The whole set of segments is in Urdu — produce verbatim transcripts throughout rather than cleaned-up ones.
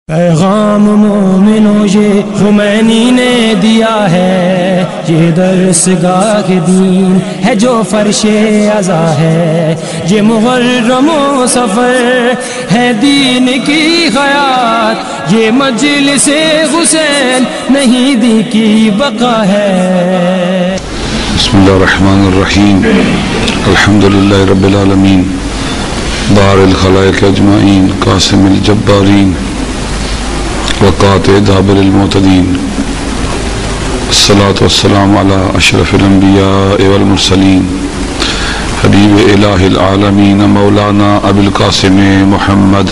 پیغام مومنوں یہ خمینی نے دیا ہے، یہ درس گاہ دین ہے جو فرش عزا ہے، یہ محرم و سفر ہے دین کی حیات، یہ مجلس حسین نہیں دی کی بقا ہے۔ بسم اللہ الرحمن الرحیم، الحمدللہ رب العالمین، بار الخلائق اجمعین، قاسم الجبارین، وقاطع دابر المعتدین، الصلاة والسلام علی اشرف الانبیاء والمرسلین، حبیب الہ العالمین مولانا ابی القاسم محمد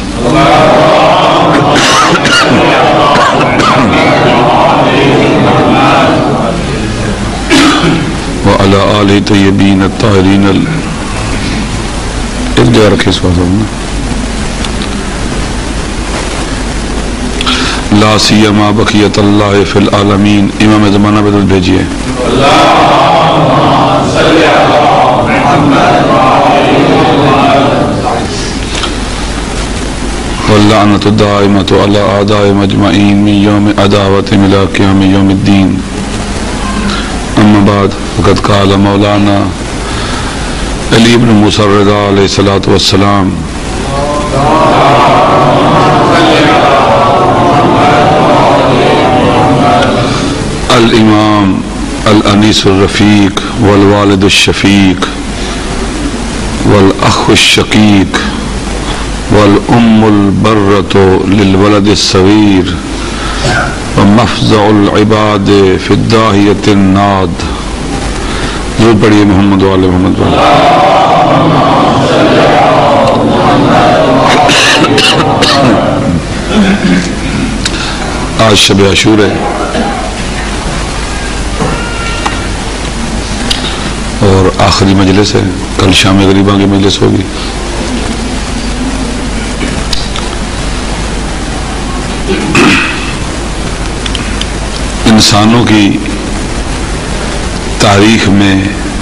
وعلی آلہ طیبین الطاہرین ال ایک جگہ رکھے اس وقت ہم لا سیما بقیت اللہ فی العالمین۔ امام زمانہ بدل بھیجیے۔ واللعنۃ الدائمۃ علی اعداء مجمعین من یوم عداوۃ الی قیام یوم الدین۔ اما بعد فقد قال مولانا علی بن موسیٰ الرضا علیہ الصلاۃ والسلام الامام الانیس الرفیق والوالد الشفیق والاخ الشقیق والام البرۃ للولد الصغیر ومفزع العباد فی الداہیۃ الناد۔ ضرور پڑھیے محمد وآل محمد وآل۔ آج شب عاشور ہے اور آخری مجلس ہے، کل شام غریباں کی مجلس ہوگی۔ انسانوں کی تاریخ میں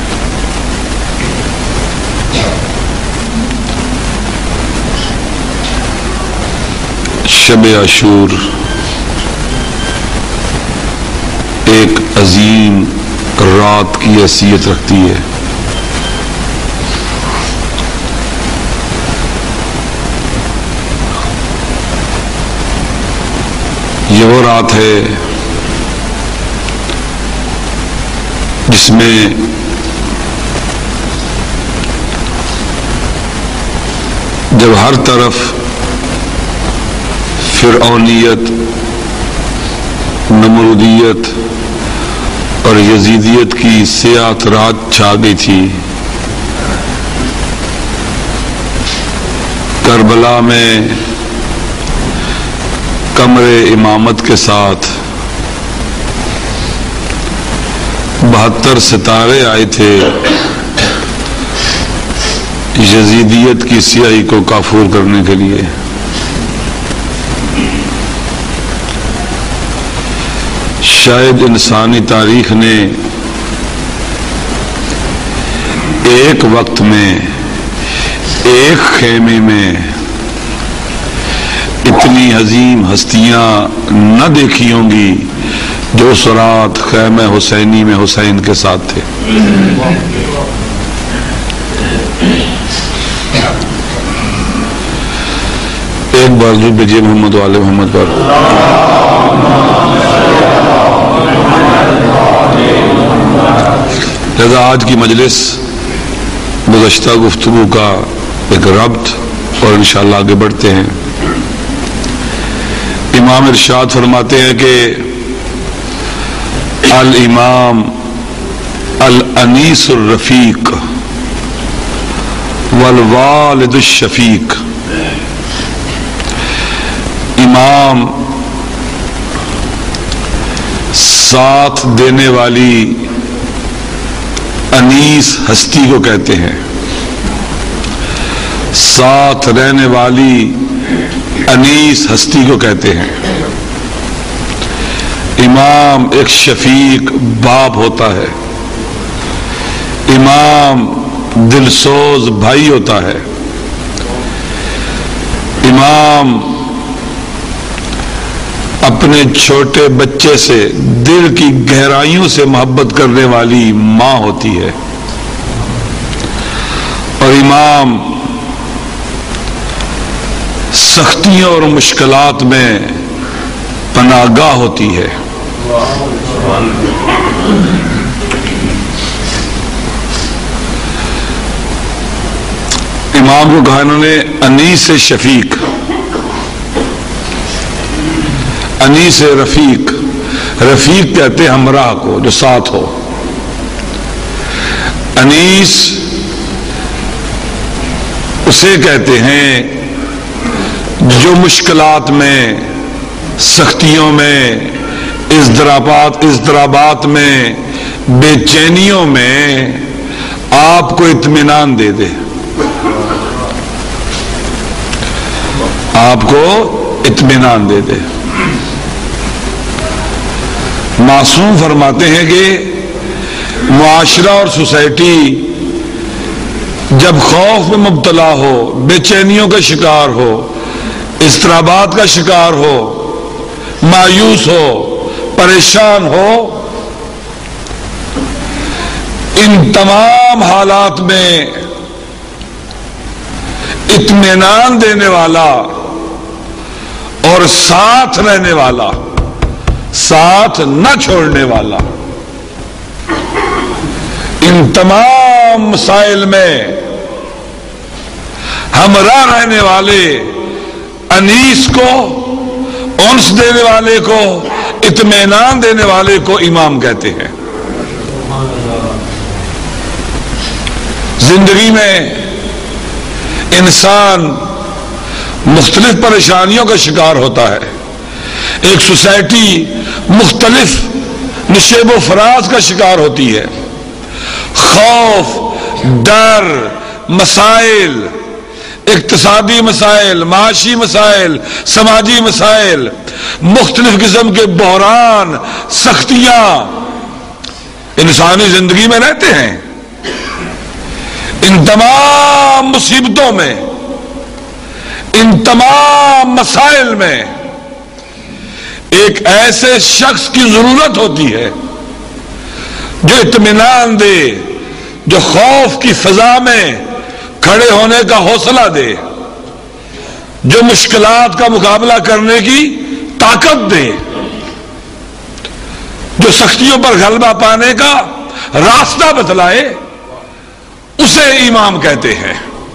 شب عاشور ایک عظیم رات کی حیثیت رکھتی ہے۔ یہ وہ رات ہے جس میں جب ہر طرف فرعونیت، نمرودیت اور یزیدیت کی سیاہ رات چھا گئی تھی، کربلا میں قمر امامت کے ساتھ بہتر ستارے آئے تھے یزیدیت کی سیاہی کو کافور کرنے کے لیے۔ شاید انسانی تاریخ نے ایک وقت میں ایک خیمے میں اتنی عظیم ہستیاں نہ دیکھی ہوں گی جو اس رات خیمہ حسینی میں حسین کے ساتھ تھے۔ ایک بار ضرور بھیجیے محمد والے محمد پر۔ لہذا آج کی مجلس گزشتہ گفتگو کا ایک ربط، اور انشاءاللہ آگے بڑھتے ہیں۔ امام ارشاد فرماتے ہیں کہ الامام الانیس الرفیق والوالد الشفیق۔ امام ساتھ دینے والی انیس ہستی کو کہتے ہیں، ساتھ رہنے والی انیس ہستی کو کہتے ہیں۔ امام ایک شفیق باپ ہوتا ہے، امام دلسوز بھائی ہوتا ہے، امام اپنے چھوٹے بچے سے دل کی گہرائیوں سے محبت کرنے والی ماں ہوتی ہے، اور امام سختیوں اور مشکلات میں پناہ گاہ ہوتی ہے۔ امام کو کہا انہوں نے انیس شفیق، انیس رفیق، رفیق کہتے ہمراہ کو جو ساتھ ہو، انیس اسے کہتے ہیں جو مشکلات میں، سختیوں میں، اضطرابات اضطرابات میں، بے چینیوں میں آپ کو اطمینان دے دے، آپ کو اطمینان دے دے۔ معصوم فرماتے ہیں کہ معاشرہ اور سوسائٹی جب خوف میں مبتلا ہو، بے چینیوں کا شکار ہو، اضطرابات کا شکار ہو، مایوس ہو، پریشان ہو، ان تمام حالات میں اطمینان دینے والا اور ساتھ رہنے والا، ساتھ نہ چھوڑنے والا، ان تمام مسائل میں ہمراہ رہنے والے، انیس کو، انس دینے والے کو، اطمینان دینے والے کو امام کہتے ہیں۔ زندگی میں انسان مختلف پریشانیوں کا شکار ہوتا ہے، ایک سوسائٹی مختلف نشیب و فراز کا شکار ہوتی ہے، خوف، ڈر، مسائل، اقتصادی مسائل، معاشی مسائل، سماجی مسائل، مختلف قسم کے بحران، سختیاں انسانی زندگی میں رہتے ہیں۔ ان تمام مصیبتوں میں، ان تمام مسائل میں ایک ایسے شخص کی ضرورت ہوتی ہے جو اطمینان دے، جو خوف کی فضا میں کھڑے ہونے کا حوصلہ دے، جو مشکلات کا مقابلہ کرنے کی طاقت دے، جو سختیوں پر غلبہ پانے کا راستہ بتلائے، اسے امام کہتے ہیں۔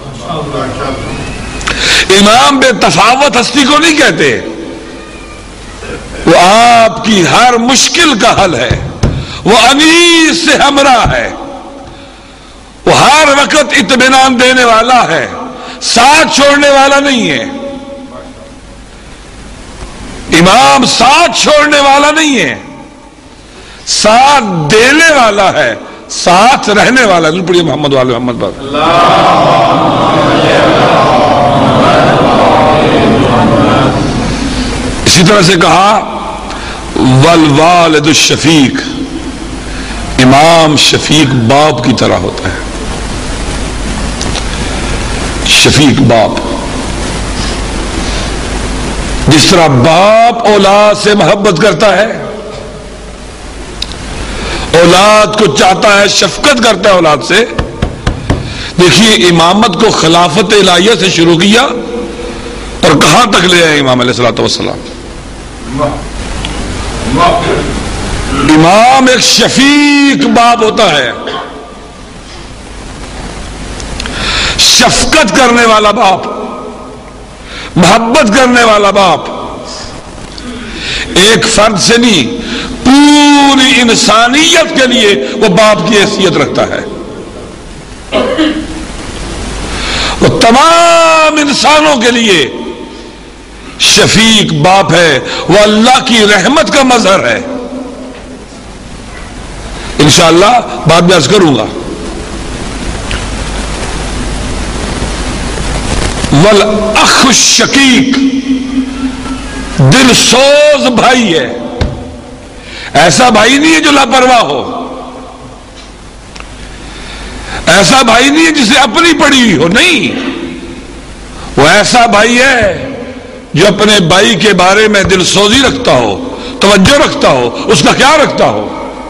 امام بے تفاوت ہستی کو نہیں کہتے، وہ آپ کی ہر مشکل کا حل ہے، وہ انیس سے ہمراہ ہے، وہ ہر وقت اطمینان دینے والا ہے، ساتھ چھوڑنے والا نہیں ہے۔ امام ساتھ چھوڑنے والا نہیں ہے، ساتھ دینے والا ہے، ساتھ رہنے والا۔ پڑھیے محمد والے محمد بات۔ اسی طرح سے کہا والوالد الشفیق، امام شفیق باپ کی طرح ہوتا ہے، شفیق باپ، جس طرح باپ اولاد سے محبت کرتا ہے، اولاد کو چاہتا ہے، شفقت کرتا ہے اولاد سے۔ دیکھیے امامت کو خلافت الہیہ سے شروع کیا اور کہاں تک لے آئے امام علیہ الصلوۃ والسلام۔ امام ایک شفیق باپ ہوتا ہے، شفقت کرنے والا باپ، محبت کرنے والا باپ، ایک فرد سے نہیں پوری انسانیت کے لیے وہ باپ کی حیثیت رکھتا ہے، وہ تمام انسانوں کے لیے شفیق باپ ہے، وہ اللہ کی رحمت کا مظہر ہے۔ انشاءاللہ بعد میں عرض کروں گا۔ والاخ الشقیق، دل سوز بھائی ہے، ایسا بھائی نہیں ہے جو لاپرواہ ہو، ایسا بھائی نہیں ہے جسے اپنی پڑی ہوئی ہو، نہیں، وہ ایسا بھائی ہے جو اپنے بھائی کے بارے میں دل سوزی رکھتا ہو، توجہ رکھتا ہو، اس کا خیال رکھتا ہو۔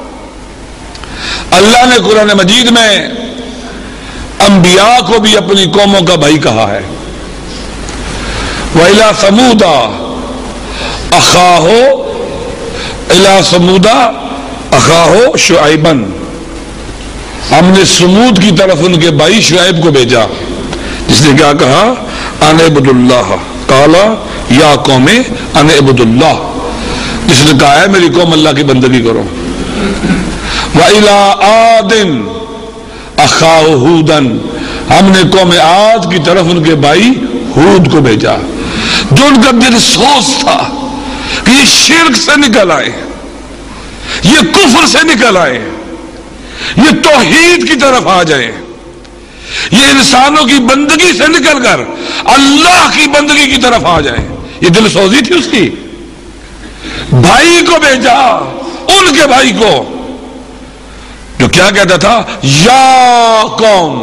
اللہ نے قرآن مجید میں انبیاء کو بھی اپنی قوموں کا بھائی کہا ہے۔ وَإِلَىٰ ثَمُودَ أَخَاهُ إِلَىٰ ثَمُودَ أَخَاهُ شُعَيْبًا، ہم نے سمود کی طرف ان کے بھائی شعیب کو بھیجا، جس نے کیا کہا؟ ان اعبدوا اللہ، قال یا قوم ان اعبدوا اللہ، جس نے کہا ہے میری قوم اللہ کی بندگی کرو۔ وَإِلَىٰ عَادٍ أَخَاهُ هُودًا، ہم نے قوم عاد کی طرف ان کے بھائی ہود کو بھیجا، جو ان کا دل سوز تھا کہ یہ شرک سے نکل آئے، یہ کفر سے نکل آئے، یہ توحید کی طرف آ جائے، یہ انسانوں کی بندگی سے نکل کر اللہ کی بندگی کی طرف آ جائے۔ یہ دل سوزی تھی اس کی۔ بھائی کو بھیجا، ان کے بھائی کو، جو کیا کہتا تھا؟ یا قوم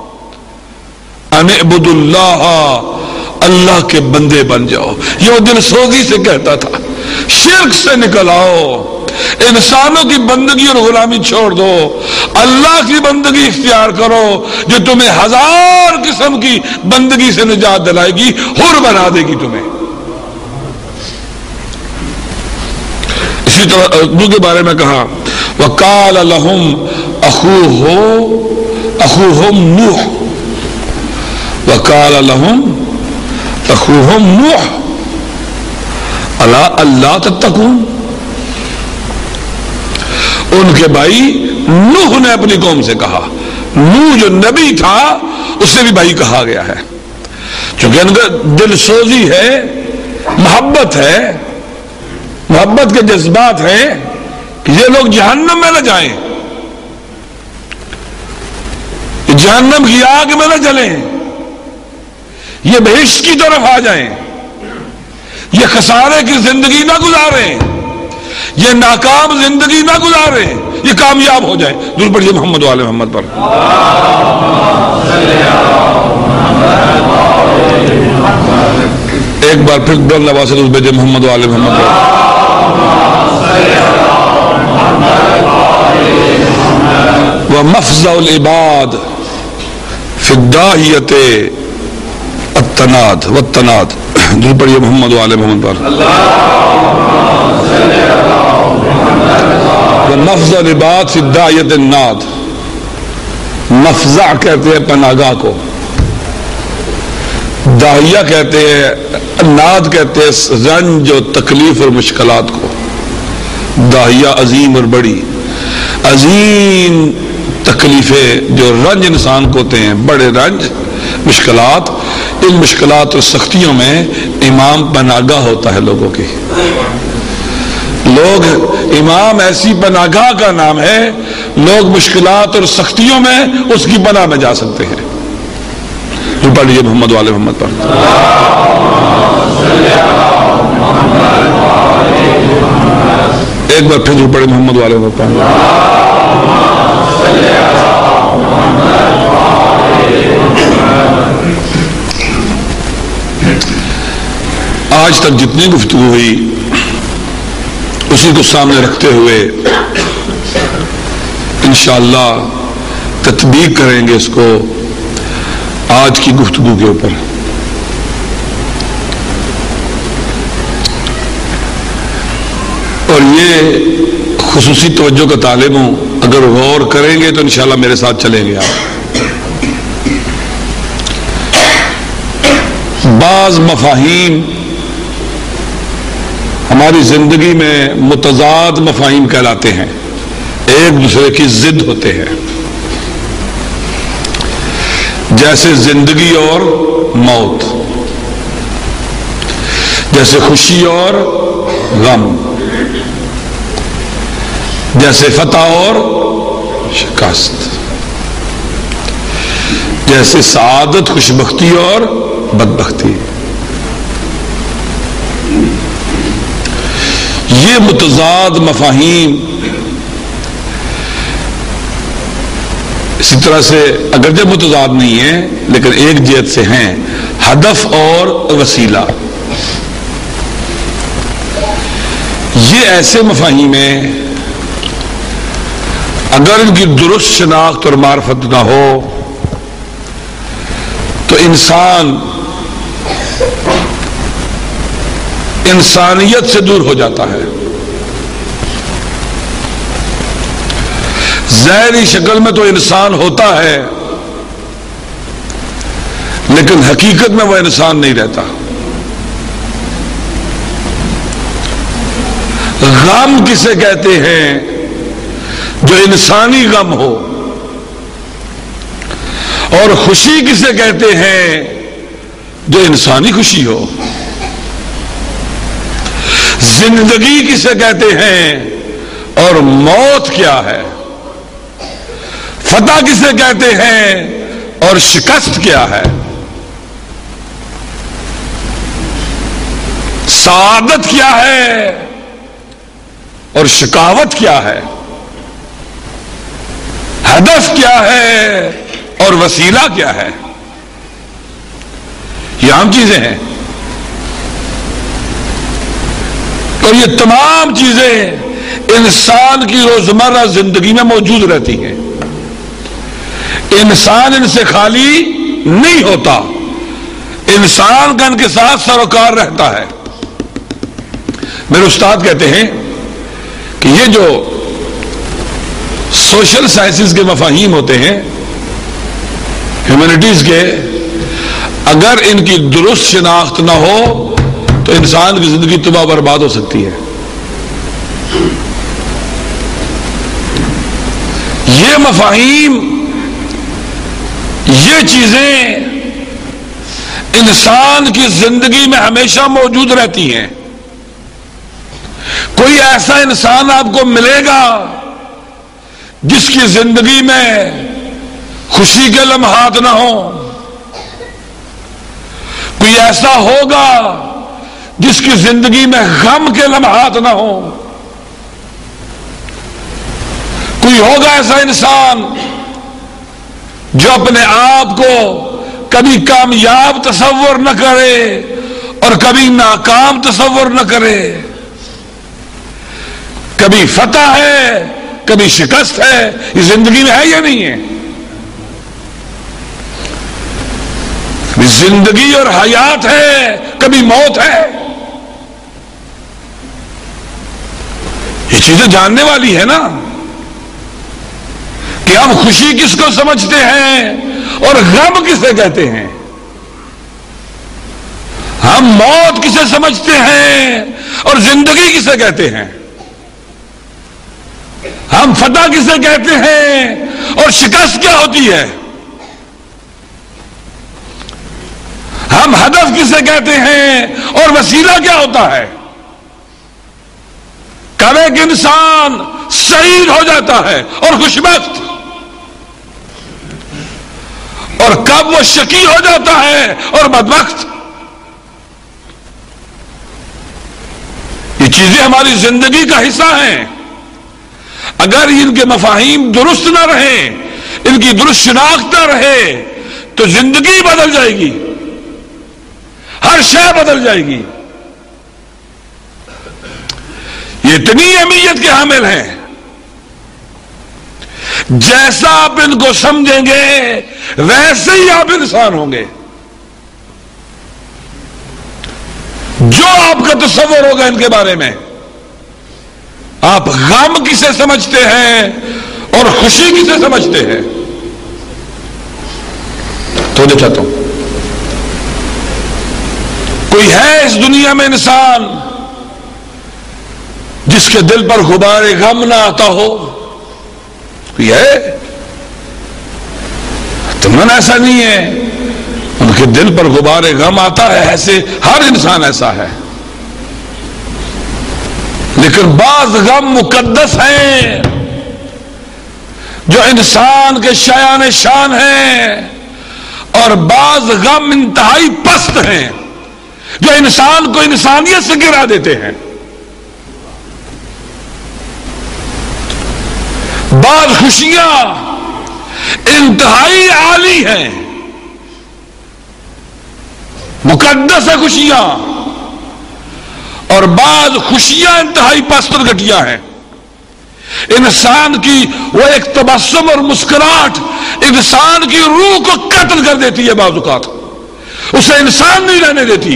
ان اعبدوا اللہ، اللہ کے بندے بن جاؤ۔ یہ وہ دل سوزی سے کہتا تھا، شرک سے نکل آؤ، انسانوں کی بندگی اور غلامی چھوڑ دو، اللہ کی بندگی اختیار کرو جو تمہیں ہزار قسم کی بندگی سے نجات دلائے گی، حر بنا دے گی تمہیں۔ اسی طرح اردو کے بارے میں کہا وَقَالَ لَهُمْ أَخُوهُ أَخُوهُمْ نُوحٌ وَقَالَ لَهُمْ أَخُوهُمْ نُوحٌ أَلَا أَلَّا تَتَّقُونَ، ان کے بھائی نوح نے اپنی قوم سے کہا، نوح جو نبی تھا اسے بھی بھائی کہا گیا ہے، چونکہ ان کا دل سوزی ہے، محبت ہے، محبت کے جذبات ہیں کہ یہ لوگ جہنم میں نہ جائیں، جہنم کی آگ میں نہ جلیں، یہ بہشت کی طرف آ جائیں، یہ خسارے کی زندگی نہ گزاریں، یہ ناکام زندگی نہ گزاریں، یہ کامیاب ہو جائیں۔ درود پڑھیے محمد و آل محمد پر۔ ایک بار پھر بلند آواز سے درود بھیجے محمد و آل محمد پر۔ وَمَفْزَعُ الْعِبَادِ فِي الدَّاهِيَةِ التَّنَادِ وَالتَّنَادِ، درود پڑھیے محمد و آل محمد پر۔ وَمَفْزَعُ الْعِبَادِ فِي الدَّاهِيَةِ النَّادِ، مفزع کہتے ہیں پناہگاہ کو، داہیہ کہتے ہیں، ناد کہتے ہیں رنج و تکلیف اور مشکلات کو۔ داہیہ عظیم اور بڑی عظیم تکلیفیں جو رنج انسان کو ہوتے ہیں، بڑے رنج مشکلات، ان مشکلات اور سختیوں میں امام پناہگاہ ہوتا ہے لوگوں کی۔ لوگ امام ایسی پناہگاہ کا نام ہے، لوگ مشکلات اور سختیوں میں اس کی پناہ میں جا سکتے ہیں۔ جو پڑھ لیجیے محمد والے محمد پر۔ ایک بار پھر جو پڑھے محمد والے محمد پر۔ آج تک جتنی گفتگو ہوئی اسی کو سامنے رکھتے ہوئے انشاءاللہ تطبیق کریں گے اس کو آج کی گفتگو کے اوپر۔ اور یہ خصوصی توجہ کا طالب ہوں، اگر غور کریں گے تو انشاءاللہ میرے ساتھ چلیں گے آپ۔ بعض مفاہیم ہماری زندگی میں متضاد مفاہیم کہلاتے ہیں، ایک دوسرے کی ضد ہوتے ہیں، جیسے زندگی اور موت، جیسے خوشی اور غم، جیسے فتح اور شکست، جیسے سعادت خوشبختی اور بدبختی۔ یہ متضاد مفاہیم اسی طرح سے اگرچہ متضاد نہیں ہیں لیکن ایک جہت سے ہیں، ہدف اور وسیلہ۔ یہ ایسے مفاہیم ہیں اگر ان کی درست شناخت اور معرفت نہ ہو تو انسان انسانیت سے دور ہو جاتا ہے. ظاہری شکل میں تو انسان ہوتا ہے لیکن حقیقت میں وہ انسان نہیں رہتا. غم کسے کہتے ہیں؟ جو انسانی غم ہو. اور خوشی کسے کہتے ہیں؟ جو انسانی خوشی ہو. زندگی کسے کہتے ہیں اور موت کیا ہے؟ فتح کسے کہتے ہیں اور شکست کیا ہے؟ سعادت کیا ہے اور شکاوت کیا ہے؟ ہدف کیا ہے اور وسیلہ کیا ہے؟ یہ عام چیزیں ہیں اور یہ تمام چیزیں انسان کی روزمرہ زندگی میں موجود رہتی ہیں. انسان ان سے خالی نہیں ہوتا. انسان کا ان کے ساتھ سروکار رہتا ہے. میرے استاد کہتے ہیں کہ یہ جو سوشل سائنسز کے مفاہیم ہوتے ہیں ہیومینٹیز کے، اگر ان کی درست شناخت نہ ہو تو انسان کی زندگی تباہ برباد ہو سکتی ہے. یہ مفاہیم، یہ چیزیں انسان کی زندگی میں ہمیشہ موجود رہتی ہیں. کوئی ایسا انسان آپ کو ملے گا جس کی زندگی میں خوشی کے لمحات نہ ہوں. کوئی ایسا ہوگا جس کی زندگی میں غم کے لمحات نہ ہوں. کوئی ہوگا ایسا انسان جو اپنے آپ کو کبھی کامیاب تصور نہ کرے اور کبھی ناکام تصور نہ کرے. کبھی فتح ہے کبھی شکست ہے. یہ زندگی میں ہے یا نہیں ہے؟ کبھی زندگی اور حیات ہے کبھی موت ہے. یہ چیزیں جاننے والی ہے نا کہ ہم خوشی کس کو سمجھتے ہیں اور غم کسے کہتے ہیں. ہم موت کسے سمجھتے ہیں اور زندگی کسے کہتے ہیں. ہم فتح کسے کہتے ہیں اور شکست کیا ہوتی ہے. ہم ہدف کسے کہتے ہیں اور وسیلہ کیا ہوتا ہے. کب ایک انسان سعید ہو جاتا ہے اور خوشبخت، اور کب وہ شقی ہو جاتا ہے اور بدبخت. یہ چیزیں ہماری زندگی کا حصہ ہیں. اگر ان کے مفاہیم درست نہ رہیں، ان کی درست شناخت نہ رہے تو زندگی بدل جائے گی، ہر شے بدل جائے گی. یہ اتنی اہمیت کے حامل ہیں. جیسا آپ ان کو سمجھیں گے ویسے ہی آپ انسان ہوں گے. جو آپ کا تصور ہوگا ان کے بارے میں، آپ غم کسے سمجھتے ہیں اور خوشی کسے سمجھتے ہیں. تو جو چاہتا ہوں، کوئی ہے اس دنیا میں انسان جس کے دل پر غبار غم نہ آتا ہو؟ کوئی ہے؟ تمن ایسا نہیں ہے. ان کے دل پر غبار غم آتا ہے، ایسے ہر انسان ایسا ہے. لیکن بعض غم مقدس ہیں جو انسان کے شایان شان ہیں، اور بعض غم انتہائی پست ہیں جو انسان کو انسانیت سے گرا دیتے ہیں. بعض خوشیاں انتہائی عالی ہیں، مقدس ہے خوشیاں، اور بعض خوشیاں انتہائی پست اور گھٹیا ہیں. انسان کی وہ ایک تبسم اور مسکراہٹ انسان کی روح کو قتل کر دیتی ہے. بعض اوقات اسے انسان نہیں رہنے دیتی.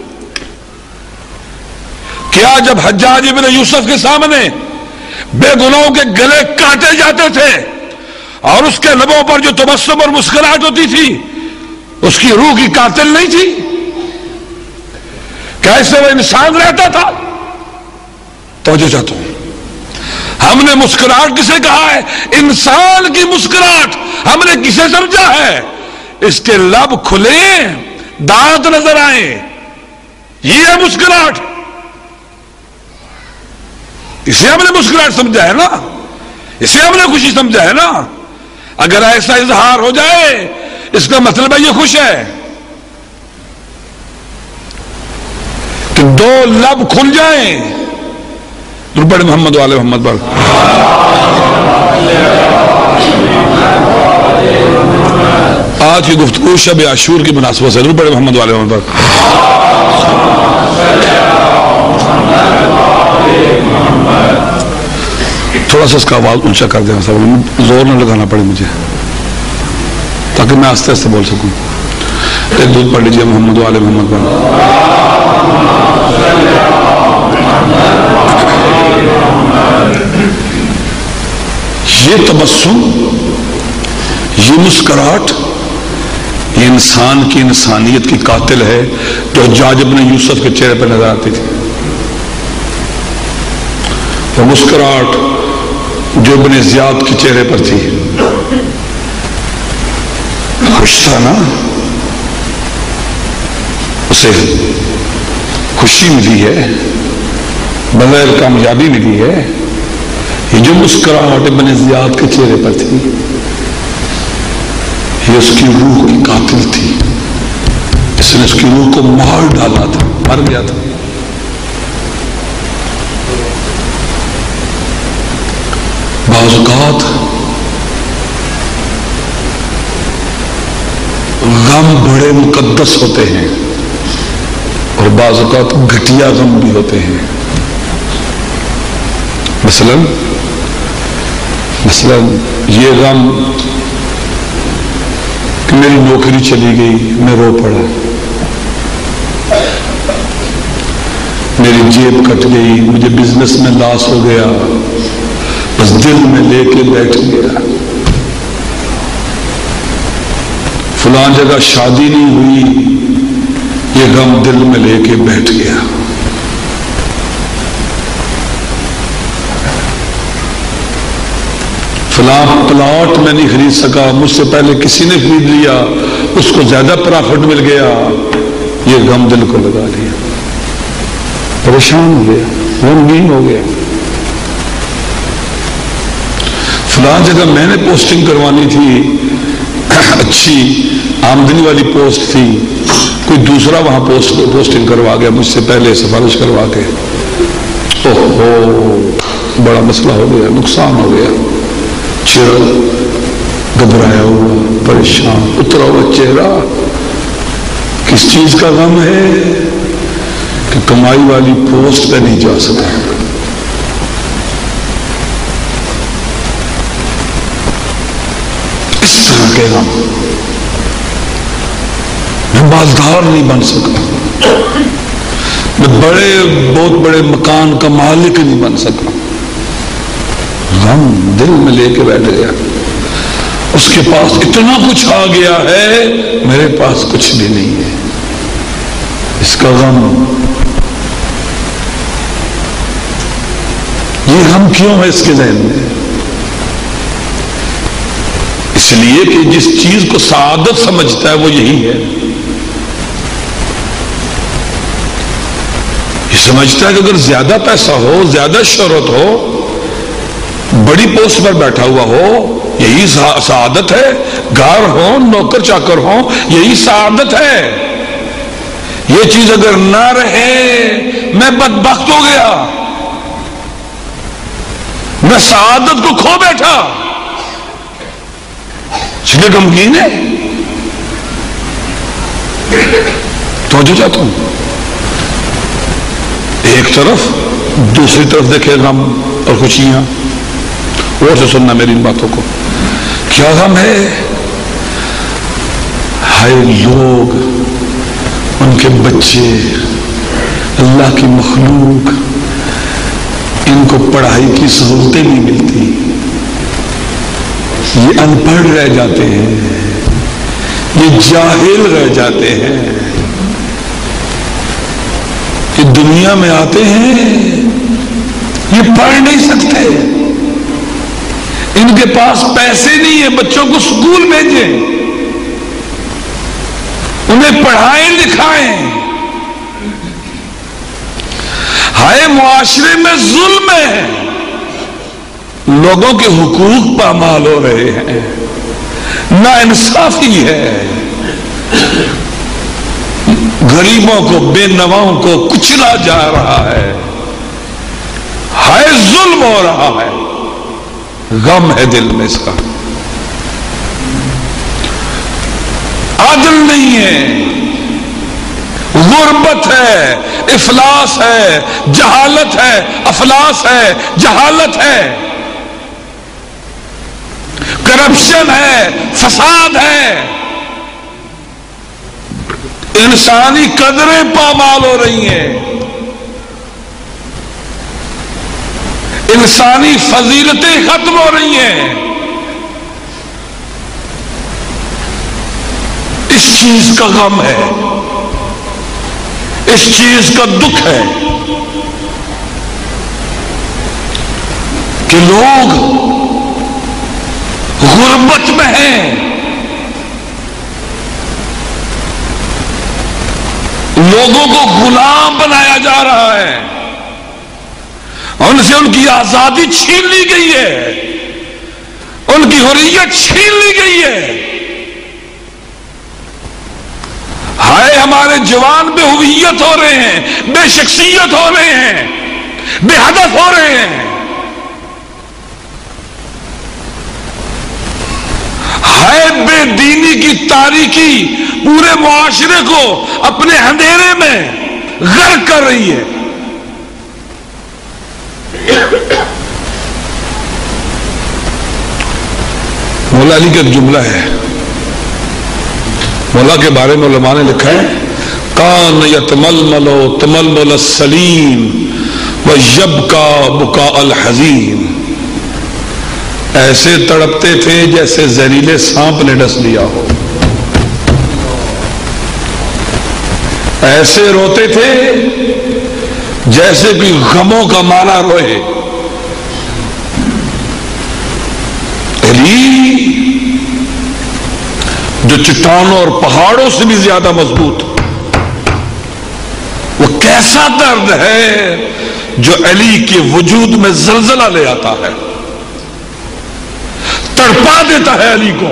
کیا جب حجاج ابن یوسف کے سامنے بے گناہوں کے گلے کاٹے جاتے تھے اور اس کے لبوں پر جو تبسم اور مسکراہٹ ہوتی تھی اس کی روح کی قاتل نہیں تھی؟ کیسے وہ انسان رہتا تھا؟ توجہ چاہتا ہوں. ہم نے مسکراہٹ کسے کہا ہے؟ انسان کی مسکراہٹ ہم نے کسے سمجھا ہے؟ اس کے لب کھلے دانت نظر آئے، یہ ہے مسکراہٹ. اسے ہم نے مسکراہٹ سمجھا ہے نا، اسے ہم نے خوشی سمجھا ہے نا. اگر ایسا اظہار ہو جائے اس کا مطلب ہے یہ خوش ہے. کہ دو لب کھل جائیں. درود محمد والے محمد پر آج کی گفتگو شب عاشور کی مناسبت سے درود محمد والے محمد پر تھوڑا سا اس کا آواز اونچا کر دینا سب، زور نہ لگانا پڑے مجھے تاکہ میں آہستہ آہستہ بول سکوں. ایک دودھ پڑھ لیجیے محمد والے محمد پر. یہ تبسم، یہ مسکراہٹ، یہ انسان کی انسانیت کی قاتل ہے جو حجاج ابن یوسف کے چہرے پر نظر آتی تھی. وہ مسکراہٹ جو ابن زیاد کے چہرے پر تھی. خوش تھا نا، اسے خوشی ملی ہے، بغیر کامیابی ملی ہے. یہ جو مسکراہٹ ابن زیاد کے چہرے پر تھی یہ اس کی روح کی قاتل تھی. اس نے اس کی روح کو مار ڈالا تھا، مر گیا تھا. بعض اوقات غم بڑے مقدس ہوتے ہیں اور بعض اوقات گھٹیا غم بھی ہوتے ہیں. مثلا مثلا یہ غم کہ میری نوکری چلی گئی، میں رو پڑا، میری جیب کٹ گئی، مجھے بزنس میں لاس ہو گیا، بس دل میں لے کے بیٹھ گیا. فلان جگہ شادی نہیں ہوئی، یہ غم دل میں لے کے بیٹھ گیا. فلاں پلاٹ میں نہیں خرید سکا، مجھ سے پہلے کسی نے خرید لیا، اس کو زیادہ پرافٹ مل گیا، یہ غم دل کو لگا لیا، پریشان ہو گیا، غمگین ہو گیا. فلاں جگہ میں نے پوسٹنگ کروانی تھی، اچھی آمدنی والی پوسٹ تھی، کوئی دوسرا وہاں پوسٹ پوسٹنگ کروا گیا مجھ سے پہلے سفارش کروا کے. اوہو بڑا مسئلہ ہو گیا، نقصان ہو گیا. چہرہ گھبرایا ہوا، پریشان، اترا ہوا چہرہ. کس چیز کا غم ہے؟ کہ کمائی والی پوسٹ پہ نہیں جا سکا. اس طرح کے غم. میں مالدار نہیں بن سکا، میں بڑے بہت بڑے مکان کا مالک نہیں بن سکا. غم دل میں لے کے بیٹھ گیا. اس کے پاس اتنا کچھ آ گیا ہے، میرے پاس کچھ بھی نہیں ہے. اس کا غم. یہ غم کیوں ہے اس کے ذہن میں؟ اس لیے کہ جس چیز کو سعادت سمجھتا ہے وہ یہی ہے. یہ سمجھتا ہے کہ اگر زیادہ پیسہ ہو، زیادہ شہرت ہو، بڑی پوسٹ پر بیٹھا ہوا ہو، یہی سعادت ہے. گھر ہو، نوکر چاکر ہو، یہی سعادت ہے. یہ چیز اگر نہ رہے میں بدبخت ہو گیا، میں سعادت کو کھو بیٹھا. اس لیے غمگین ہے. توجہ چاہتا ہوں. ایک طرف، دوسری طرف دیکھے غم اور خوشیاں. اور سے سننا میری ان باتوں کو. کیا غم ہے؟ ہائے لوگ، ان کے بچے، اللہ کی مخلوق، ان کو پڑھائی کی سہولتیں نہیں ملتی، یہ ان پڑھ رہ جاتے ہیں، یہ جاہل رہ جاتے ہیں. یہ دنیا میں آتے ہیں، یہ پڑھ نہیں سکتے، ان کے پاس پیسے نہیں ہیں بچوں کو اسکول بھیجیں، انہیں پڑھائیں لکھائیں. ہائے معاشرے میں ظلم ہے، لوگوں کے حقوق پامال ہو رہے ہیں، نا انصافی ہے، غریبوں کو، بے نواؤں کو کچلا جا رہا ہے. ہائے ظلم ہو رہا ہے، غم ہے دل میں اس کا. عدل نہیں ہے، غربت ہے، افلاس ہے، جہالت ہے، افلاس ہے، جہالت ہے، کرپشن ہے، فساد ہے، انسانی قدریں پامال ہو رہی ہیں، انسانی فضیلتیں ختم ہو رہی ہیں. اس چیز کا غم ہے، اس چیز کا دکھ ہے کہ لوگ غربت میں ہیں، لوگوں کو غلام بنایا جا رہا ہے، ان سے ان کی آزادی چھین لی گئی ہے، ان کی حریت چھین لی گئی ہے. ہائے ہمارے جوان بے ہویت ہو رہے ہیں، بے شخصیت ہو رہے ہیں، بے ہدف ہو رہے ہیں. ہائے بے دینی کی تاریکی پورے معاشرے کو اپنے اندھیرے میں غرق کر رہی ہے. مولا علی کا ایک جملہ ہے، مولا کے بارے میں علماء نے لکھا ہے، کان یتململ تململ السلیم ویبکا بکاء الحزین. ایسے تڑپتے تھے جیسے زہریلے سانپ نے ڈس لیا ہو، ایسے روتے تھے جیسے بھی غموں کا مارا روئے. علی جو چٹانوں اور پہاڑوں سے بھی زیادہ مضبوط، وہ کیسا درد ہے جو علی کے وجود میں زلزلہ لے آتا ہے، تڑپا دیتا ہے علی کو.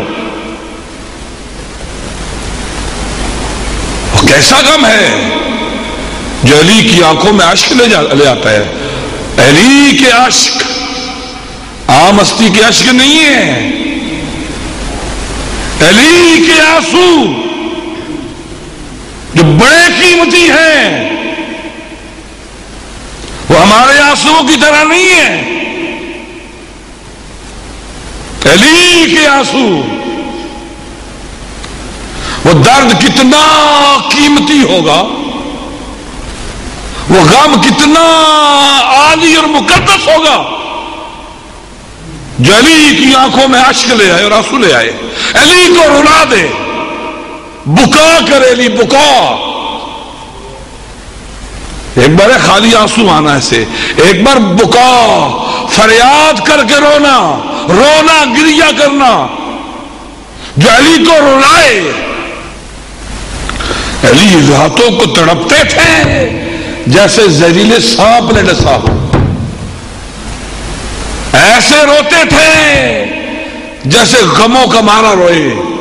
وہ کیسا غم ہے جو علی کی آنکھوں میں اشک لے, لے آتا ہے. علی کے اشک عام ہستی کے اشک نہیں ہے، علی کے آنسو جو بڑے قیمتی ہیں وہ ہمارے آنسوؤں کی طرح نہیں ہے. علی کے آنسو، وہ درد کتنا قیمتی ہوگا، وہ غم کتنا عالی اور مقدس ہوگا جو علی کی آنکھوں میں اشک لے آئے اور آنسو لے آئے، علی کو رلا دے، بکا کرے علی بکا. ایک بار ہے خالی آنسو آنا ایسے، ایک بار بکا، فریاد کر کے رونا، رونا گریا کرنا جو علی کو رلائے. علی راتوں کو تڑپتے تھے جیسے زہریلے سانپ نے ڈسا ہو، ایسے روتے تھے جیسے غموں کا مارا روئے.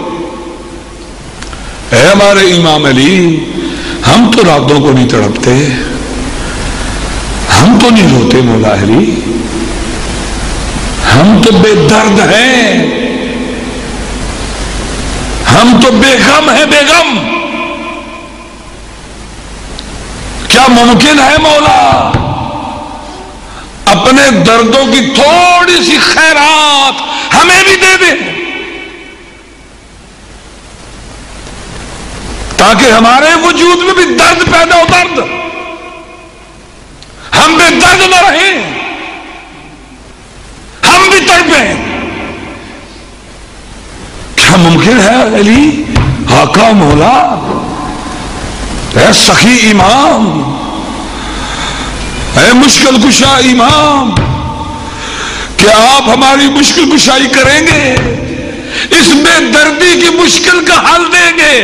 اے ہمارے امام علی، ہم تو راتوں کو نہیں تڑپتے، ہم تو نہیں روتے مولا علی، ہم تو بے درد ہیں، ہم تو بے غم ہیں، بے غم. کیا کیا ممکن ہے مولا اپنے دردوں کی تھوڑی سی خیرات ہمیں بھی دے دے تاکہ ہمارے وجود میں بھی درد پیدا ہو، درد ہم بے درد نہ رہیں، ہم بھی تڑپیں؟ کیا ممکن ہے علی آقا مولا اے سخی امام، اے مشکل کشا امام، کہ آپ ہماری مشکل کشائی کریں گے، اس بے دردی کی مشکل کا حل دیں گے؟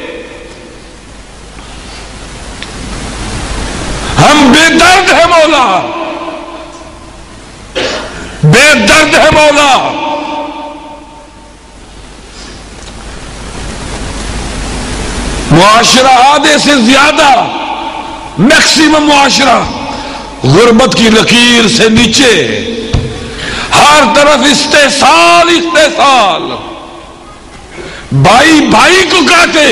ہم بے درد ہے مولا، بے درد ہے مولا۔ معاشرہ آدھے سے زیادہ میکسیمم معاشرہ غربت کی لکیر سے نیچے، ہر طرف استحصال استحصال، بھائی بھائی کو کاٹے،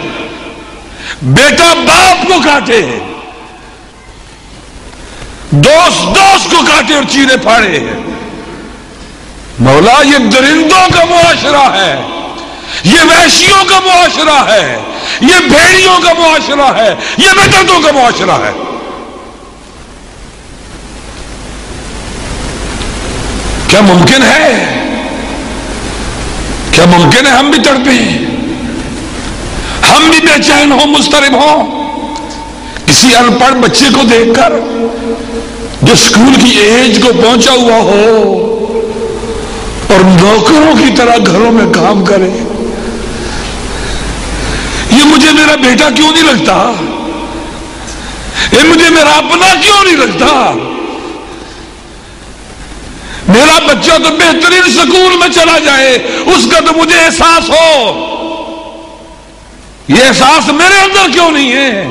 بیٹا باپ کو کاٹے، دوست دوست کو کاٹے اور چیرے پھاڑے۔ مولا یہ درندوں کا معاشرہ ہے، یہ وحشیوں کا معاشرہ ہے، یہ بھیڑیوں کا معاشرہ ہے، یہ بےدردوں کا معاشرہ ہے۔ کیا ممکن ہے کیا ممکن ہے ہم بھی تڑپیں، ہم بھی بے چین ہوں، مضطرب ہوں کسی ان پڑھ بچے کو دیکھ کر جو اسکول کی ایج کو پہنچا ہوا ہو اور نوکروں کی طرح گھروں میں کام کرے؟ یہ مجھے میرا بیٹا کیوں نہیں لگتا؟ یہ مجھے میرا اپنا کیوں نہیں لگتا؟ میرا بچہ تو بہترین سکول میں چلا جائے، اس کا تو مجھے احساس ہو، یہ احساس میرے اندر کیوں نہیں ہے؟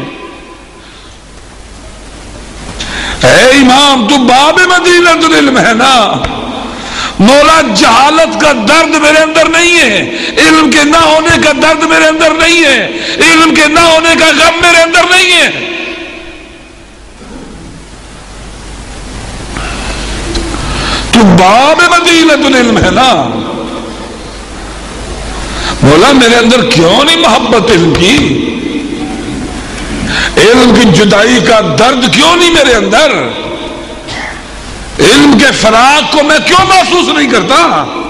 اے امام تو باب مدینۃ العلم ہے نا، مولا جہالت کا درد میرے اندر نہیں ہے، علم کے نہ ہونے کا درد میرے اندر نہیں ہے، علم کے نہ ہونے کا غم میرے اندر نہیں ہے۔ تو باب مدینۃ العلم ہے نا، مولا میرے اندر کیوں نہیں محبت علم کی؟ علم کی جدائی کا درد کیوں نہیں میرے اندر؟ علم کے فراق کو میں کیوں محسوس نہیں کرتا؟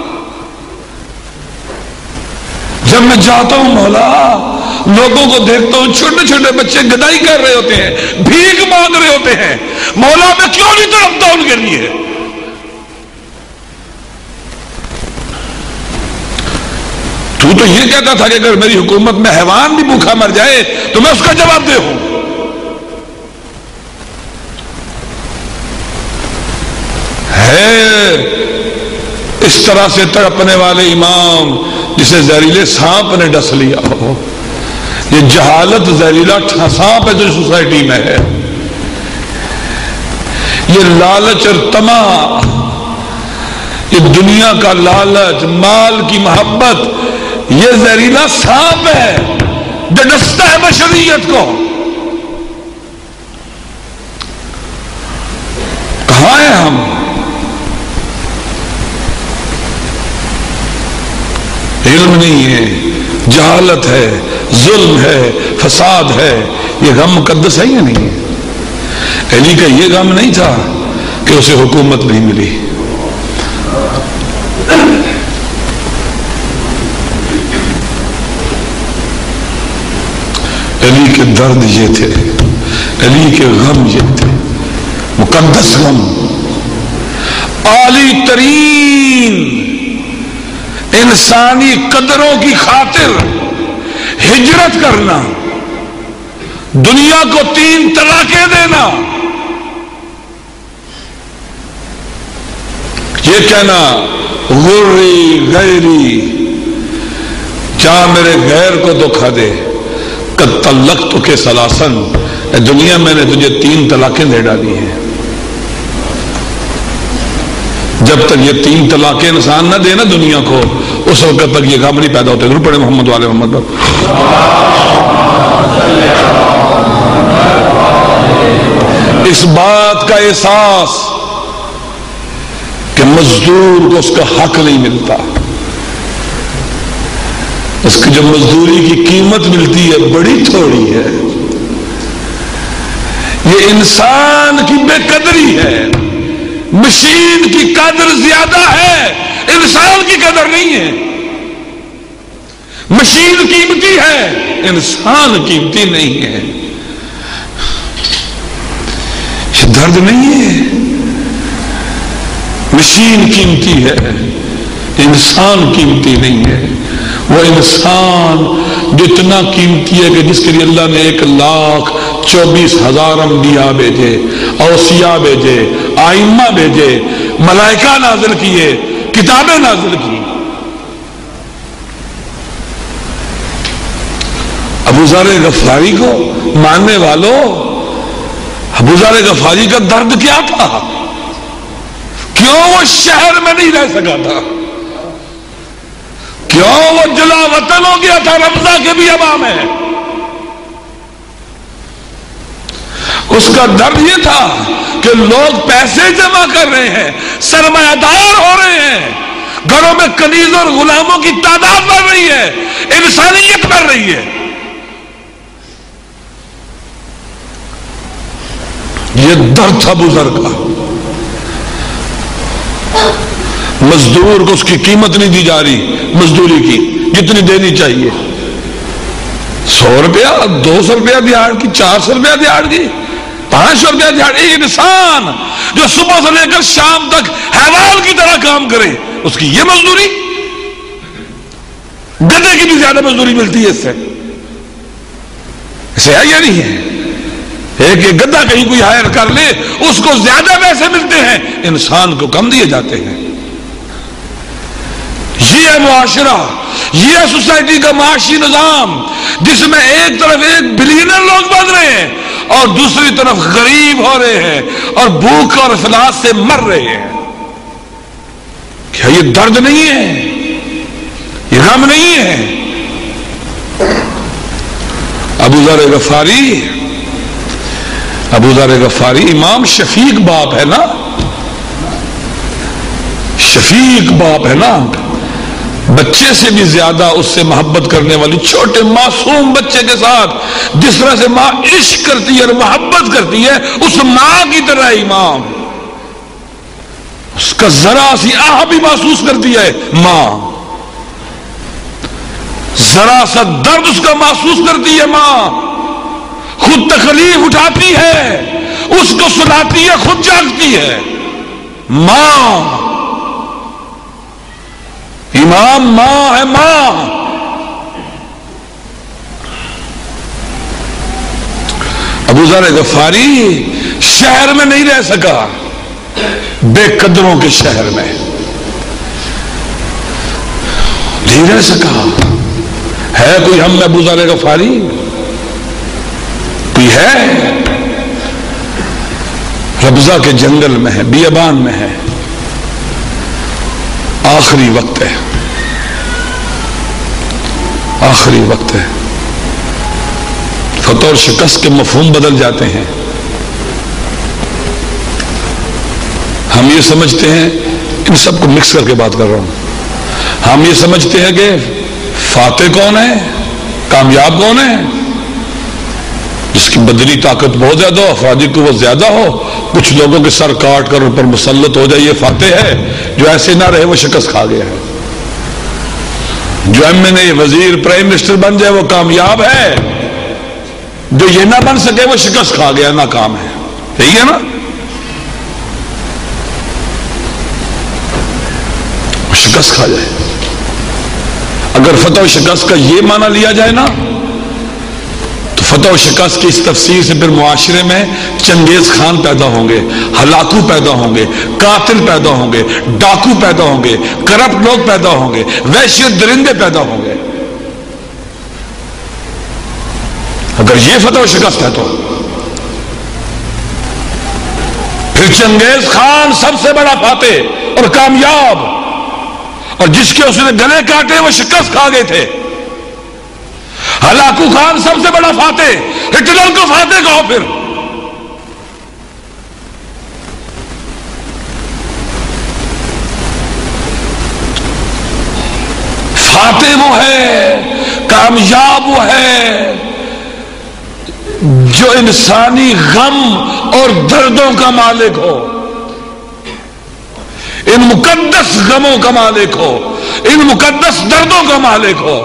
جب میں جاتا ہوں مولا، لوگوں کو دیکھتا ہوں چھوٹے چھوٹے بچے گدائی کر رہے ہوتے ہیں، بھیک مانگ رہے ہوتے ہیں، مولا میں کیوں نہیں تڑپتا ان کے لیے؟ تو تو یہ کہتا تھا کہ اگر میری حکومت میں حیوان بھی بھوکا مر جائے تو میں اس کا جواب دے ہوں۔ ہے اس طرح سے تڑپنے والے امام جسے زہریلے سانپ نے ڈس لیا ہو۔ یہ جہالت زہریلا سانپ ہے جو سوسائٹی میں ہے، یہ لالچ اور طمع، یہ دنیا کا لالچ، مال کی محبت، یہ زہریلا سانپ ہے جو ڈستا ہے بشریت کو۔ کہاں ہیں ہم؟ علم نہیں ہے، جہالت ہے، ظلم ہے، فساد ہے۔ یہ غم مقدس ہے یا نہیں ہے؟ علی کا یہ غم نہیں تھا کہ اسے حکومت نہیں ملی، علی کے درد یہ تھے، علی کے غم یہ تھے، مقدس غم، عالی ترین انسانی قدروں کی خاطر ہجرت کرنا، دنیا کو تین طلاقیں دینا، یہ کہنا غری غیری، جا میرے غیر کو دھوکا دے، قد طلقتک ثلاثا، اے دنیا میں نے تجھے تین طلاقیں دے ڈالی ہیں۔ جب تک یہ تین طلاقیں انسان نہ دے نا دنیا کو، اس وقت تک یہ غم نہیں پیدا ہوتے۔ ضرور پڑھے محمد والے محمد پر۔ اس بات کا احساس کہ مزدور کو اس کا حق نہیں ملتا، اس کی جو مزدوری کی قیمت ملتی ہے بڑی تھوڑی ہے، یہ انسان کی بے قدری ہے، مشین کی قدر زیادہ ہے، انسان کی قدر نہیں ہے، مشین قیمتی ہے، انسان قیمتی نہیں ہے۔ یہ درد نہیں ہے، مشین قیمتی ہے، انسان قیمتی نہیں ہے۔ وہ انسان جو اتنا قیمتی ہے کہ جس کے لیے اللہ نے ایک لاکھ چوبیس ہزار انبیاء بھیجے، اوصیاء بھیجے، آئمہ بھیجے، ملائکہ نازل کیے، کتابیں نازل کی۔ ابو ذر غفاری کو ماننے والوں، ابو ذر غفاری کا درد کیا تھا؟ کیوں وہ شہر میں نہیں رہ سکا تھا؟ کیوں وہ جلا وطن ہو گیا تھا رمضہ کے بھی ہوا میں؟ اس کا درد یہ تھا کہ لوگ پیسے جمع کر رہے ہیں، سرمایہ دار ہو رہے ہیں، گھروں میں کنیزوں اور غلاموں کی تعداد بڑھ رہی ہے، انسانیت بڑھ رہی ہے۔ یہ درد تھا ابو ذر کا۔ مزدور کو اس کی قیمت نہیں دی جا رہی، مزدوری کی جتنی دینی چاہیے، سو روپیہ دو سو روپیہ دیہاڑ کی، چار سو روپیہ دیہاڑ کی، پانچ سو روپیہ دیہاڑ۔ ایک انسان جو صبح سے لے کر شام تک حیوان کی طرح کام کرے، اس کی یہ مزدوری؟ گدھے کی بھی زیادہ مزدوری ملتی ہے اس سے، اسے ہے یا نہیں ہے؟ ایک ایک گدھا کہیں کوئی ہائر کر لے اس کو زیادہ پیسے ملتے ہیں، انسان کو کم دیے جاتے ہیں۔ یہ ہے معاشرہ، یہ ہے سوسائٹی کا معاشی نظام، جس میں ایک طرف ایک بلینر لوگ بن رہے ہیں اور دوسری طرف غریب ہو رہے ہیں اور بھوک اور افلاس سے مر رہے ہیں۔ کیا یہ درد نہیں ہے؟ یہ غم نہیں ہے؟ ابو ذر غفاری ابو ذر غفاری امام شفیق باپ ہے نا، شفیق باپ ہے نا، بچے سے بھی زیادہ اس سے محبت کرنے والی، چھوٹے معصوم بچے کے ساتھ جس طرح سے ماں عشق کرتی ہے اور محبت کرتی ہے، اس ماں کی طرح امام اس کا ذرا سی آہ بھی محسوس کرتی ہے ماں، ذرا سا درد اس کا محسوس کرتی ہے ماں، خود تکلیف اٹھاتی ہے، اس کو سلاتی ہے، خود جاگتی ہے ماں۔ امام ماں ہے، ماں۔ ابو ذر غفاری شہر میں نہیں رہ سکا، بے قدروں کے شہر میں نہیں رہ سکا۔ ہے کوئی ہم میں ابو ذر غفاری؟ کوئی ہے؟ ربضہ کے جنگل میں ہے، بیابان میں ہے، آخری وقت ہے، آخری وقت ہے، فتح اور شکست کے مفہوم بدل جاتے ہیں۔ ہم یہ سمجھتے ہیں، ان سب کو مکس کر کے بات کر رہا ہوں، ہم یہ سمجھتے ہیں کہ فاتح کون ہے، کامیاب کون ہے؟ جس کی بدنی طاقت بہت زیادہ ہو، افرادی قوت زیادہ ہو، کچھ لوگوں کے سر کاٹ کر ان پر مسلط ہو جائے، یہ فاتح ہے۔ جو ایسے نہ رہے وہ شکست کھا گیا ہے۔ جو ایم این اے، وزیر، پرائم منسٹر بن جائے وہ کامیاب ہے، جو یہ نہ بن سکے وہ شکست کھا گیا، ناکام ہے۔ صحیح ہے نا؟ وہ شکست کھا جائے۔ اگر فتح و شکست کا یہ معنی لیا جائے نا، تو فتح و شکست کی اس تفسیر سے پھر معاشرے میں چنگیز خان پیدا ہوں گے، ہلاکو پیدا ہوں گے، قاتل پیدا ہوں گے، ڈاکو پیدا ہوں گے، کرپٹ لوگ پیدا ہوں گے، وحشی اور درندے پیدا ہوں گے۔ اگر یہ فتح و شکست ہے تو پھر چنگیز خان سب سے بڑا فاتح اور کامیاب، اور جس کے اس نے گلے کاٹے وہ شکست کھا گئے تھے۔ ہلاکو خان سب سے بڑا فاتح، ہٹلر کو فاتح کہو پھر، فاتح وہ ہے، کامیاب وہ ہے جو انسانی غم اور دردوں کا مالک ہو، ان مقدس غموں کا مالک ہو، ان مقدس دردوں کا مالک ہو۔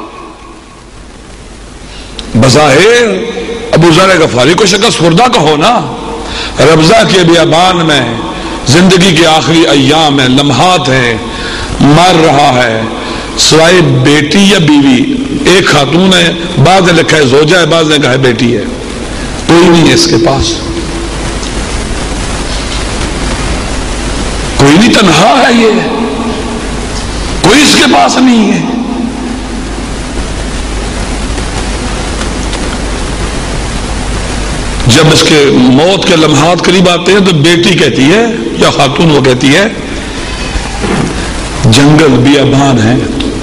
بظاہر ابو ذر غفاری کو شکست خوردہ کہو نا، ربضہ کے بیابان میں زندگی کے آخری ایام ہیں، لمحات ہیں، مر رہا ہے، سوائے بیٹی یا بیوی، ایک خاتون ہے، بعض نے لکھا ہے زوجہ ہے، بعض نے کہا ہے بیٹی ہے، کوئی نہیں ہے اس کے پاس، کوئی نہیں، تنہا ہے یہ، کوئی اس کے پاس نہیں ہے۔ جب اس کے موت کے لمحات قریب آتے ہیں تو بیٹی کہتی ہے یا خاتون وہ کہتی ہے جنگل بیابان ہے،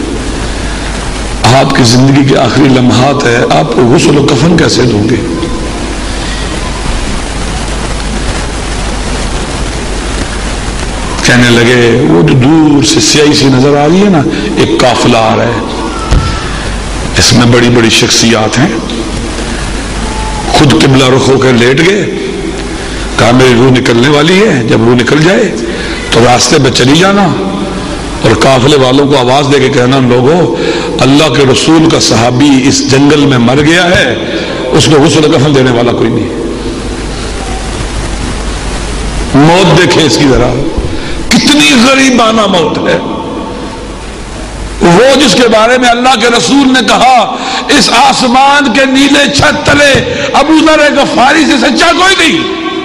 آپ کی زندگی کے آخری لمحات ہے، آپ کو غسل و کفن کیسے دوں گے؟ کہنے لگے وہ جو دور سے سیاہی سی نظر آ رہی ہے نا، ایک قافلہ آ رہا ہے، اس میں بڑی بڑی شخصیات ہیں، خود قبلہ رخ ہو کے لیٹ گئے، کہا میری روح نکلنے والی ہے، جب روح نکل جائے تو راستے پہ چلی جانا اور قافلے والوں کو آواز دے کے کہنا لوگوں اللہ کے رسول کا صحابی اس جنگل میں مر گیا ہے، اس کو غسل کفن دینے والا کوئی نہیں۔ موت دیکھیں اس کی ذرا، کتنی غریبانہ موت ہے، وہ جس کے بارے میں اللہ کے رسول نے کہا اس آسمان کے نیلے چھت تلے ابو ذر غفاری سے سچا کوئی نہیں۔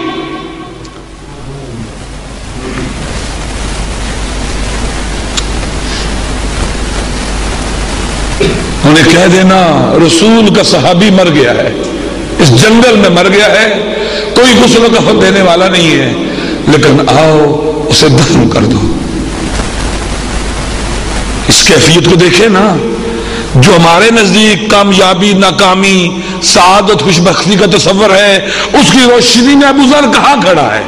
انہیں کہہ دینا رسول کا صحابی مر گیا ہے، اس جنگل میں مر گیا ہے، کوئی غسل و کفن دینے والا نہیں ہے، لیکن آؤ اسے دفن کر دو۔ اس کیفیت کو دیکھیں نا، جو ہمارے نزدیک کامیابی، ناکامی، سعادت، خوشبختی کا تصور ہے، اس کی روشنی میں ابو ذر کہاں کھڑا ہے؟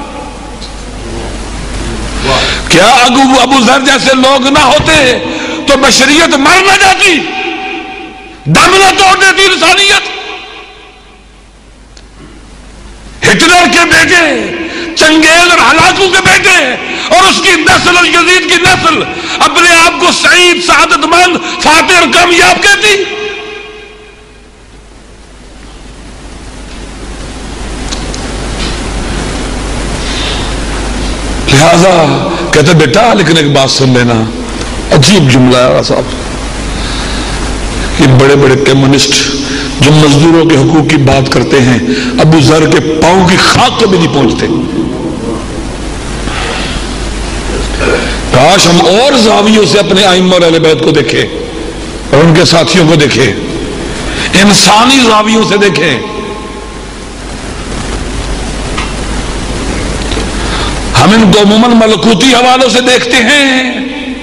کیا ابو ذر جیسے لوگ نہ ہوتے تو بشریت مر نہ جاتی، دم نہ توڑ دیتی انسانیت؟ ہٹلر کے بیٹے، چنگیز اور ہلاکو کے بیٹے اور اس کی نسل اور یزید کی نسل اپنے آپ کو سعید، سعادت مند، فاتح اور کامیاب کہتی؟ لہذا کہتے بیٹا لیکن ایک بات سن لینا، عجیب جملہ ہے صاحب، یہ بڑے بڑے کمیونسٹ جو مزدوروں کے حقوق کی بات کرتے ہیں ابو ذر کے پاؤں کی خاک کو بھی نہیں پہنچتے۔ کاش ہم اور زاویوں سے اپنے ائمہ اور اہل بیت کو دیکھیں اور ان کے ساتھیوں کو دیکھیں، انسانی زاویوں سے دیکھیں۔ ہم ان کو عموماً ملکوتی حوالوں سے دیکھتے ہیں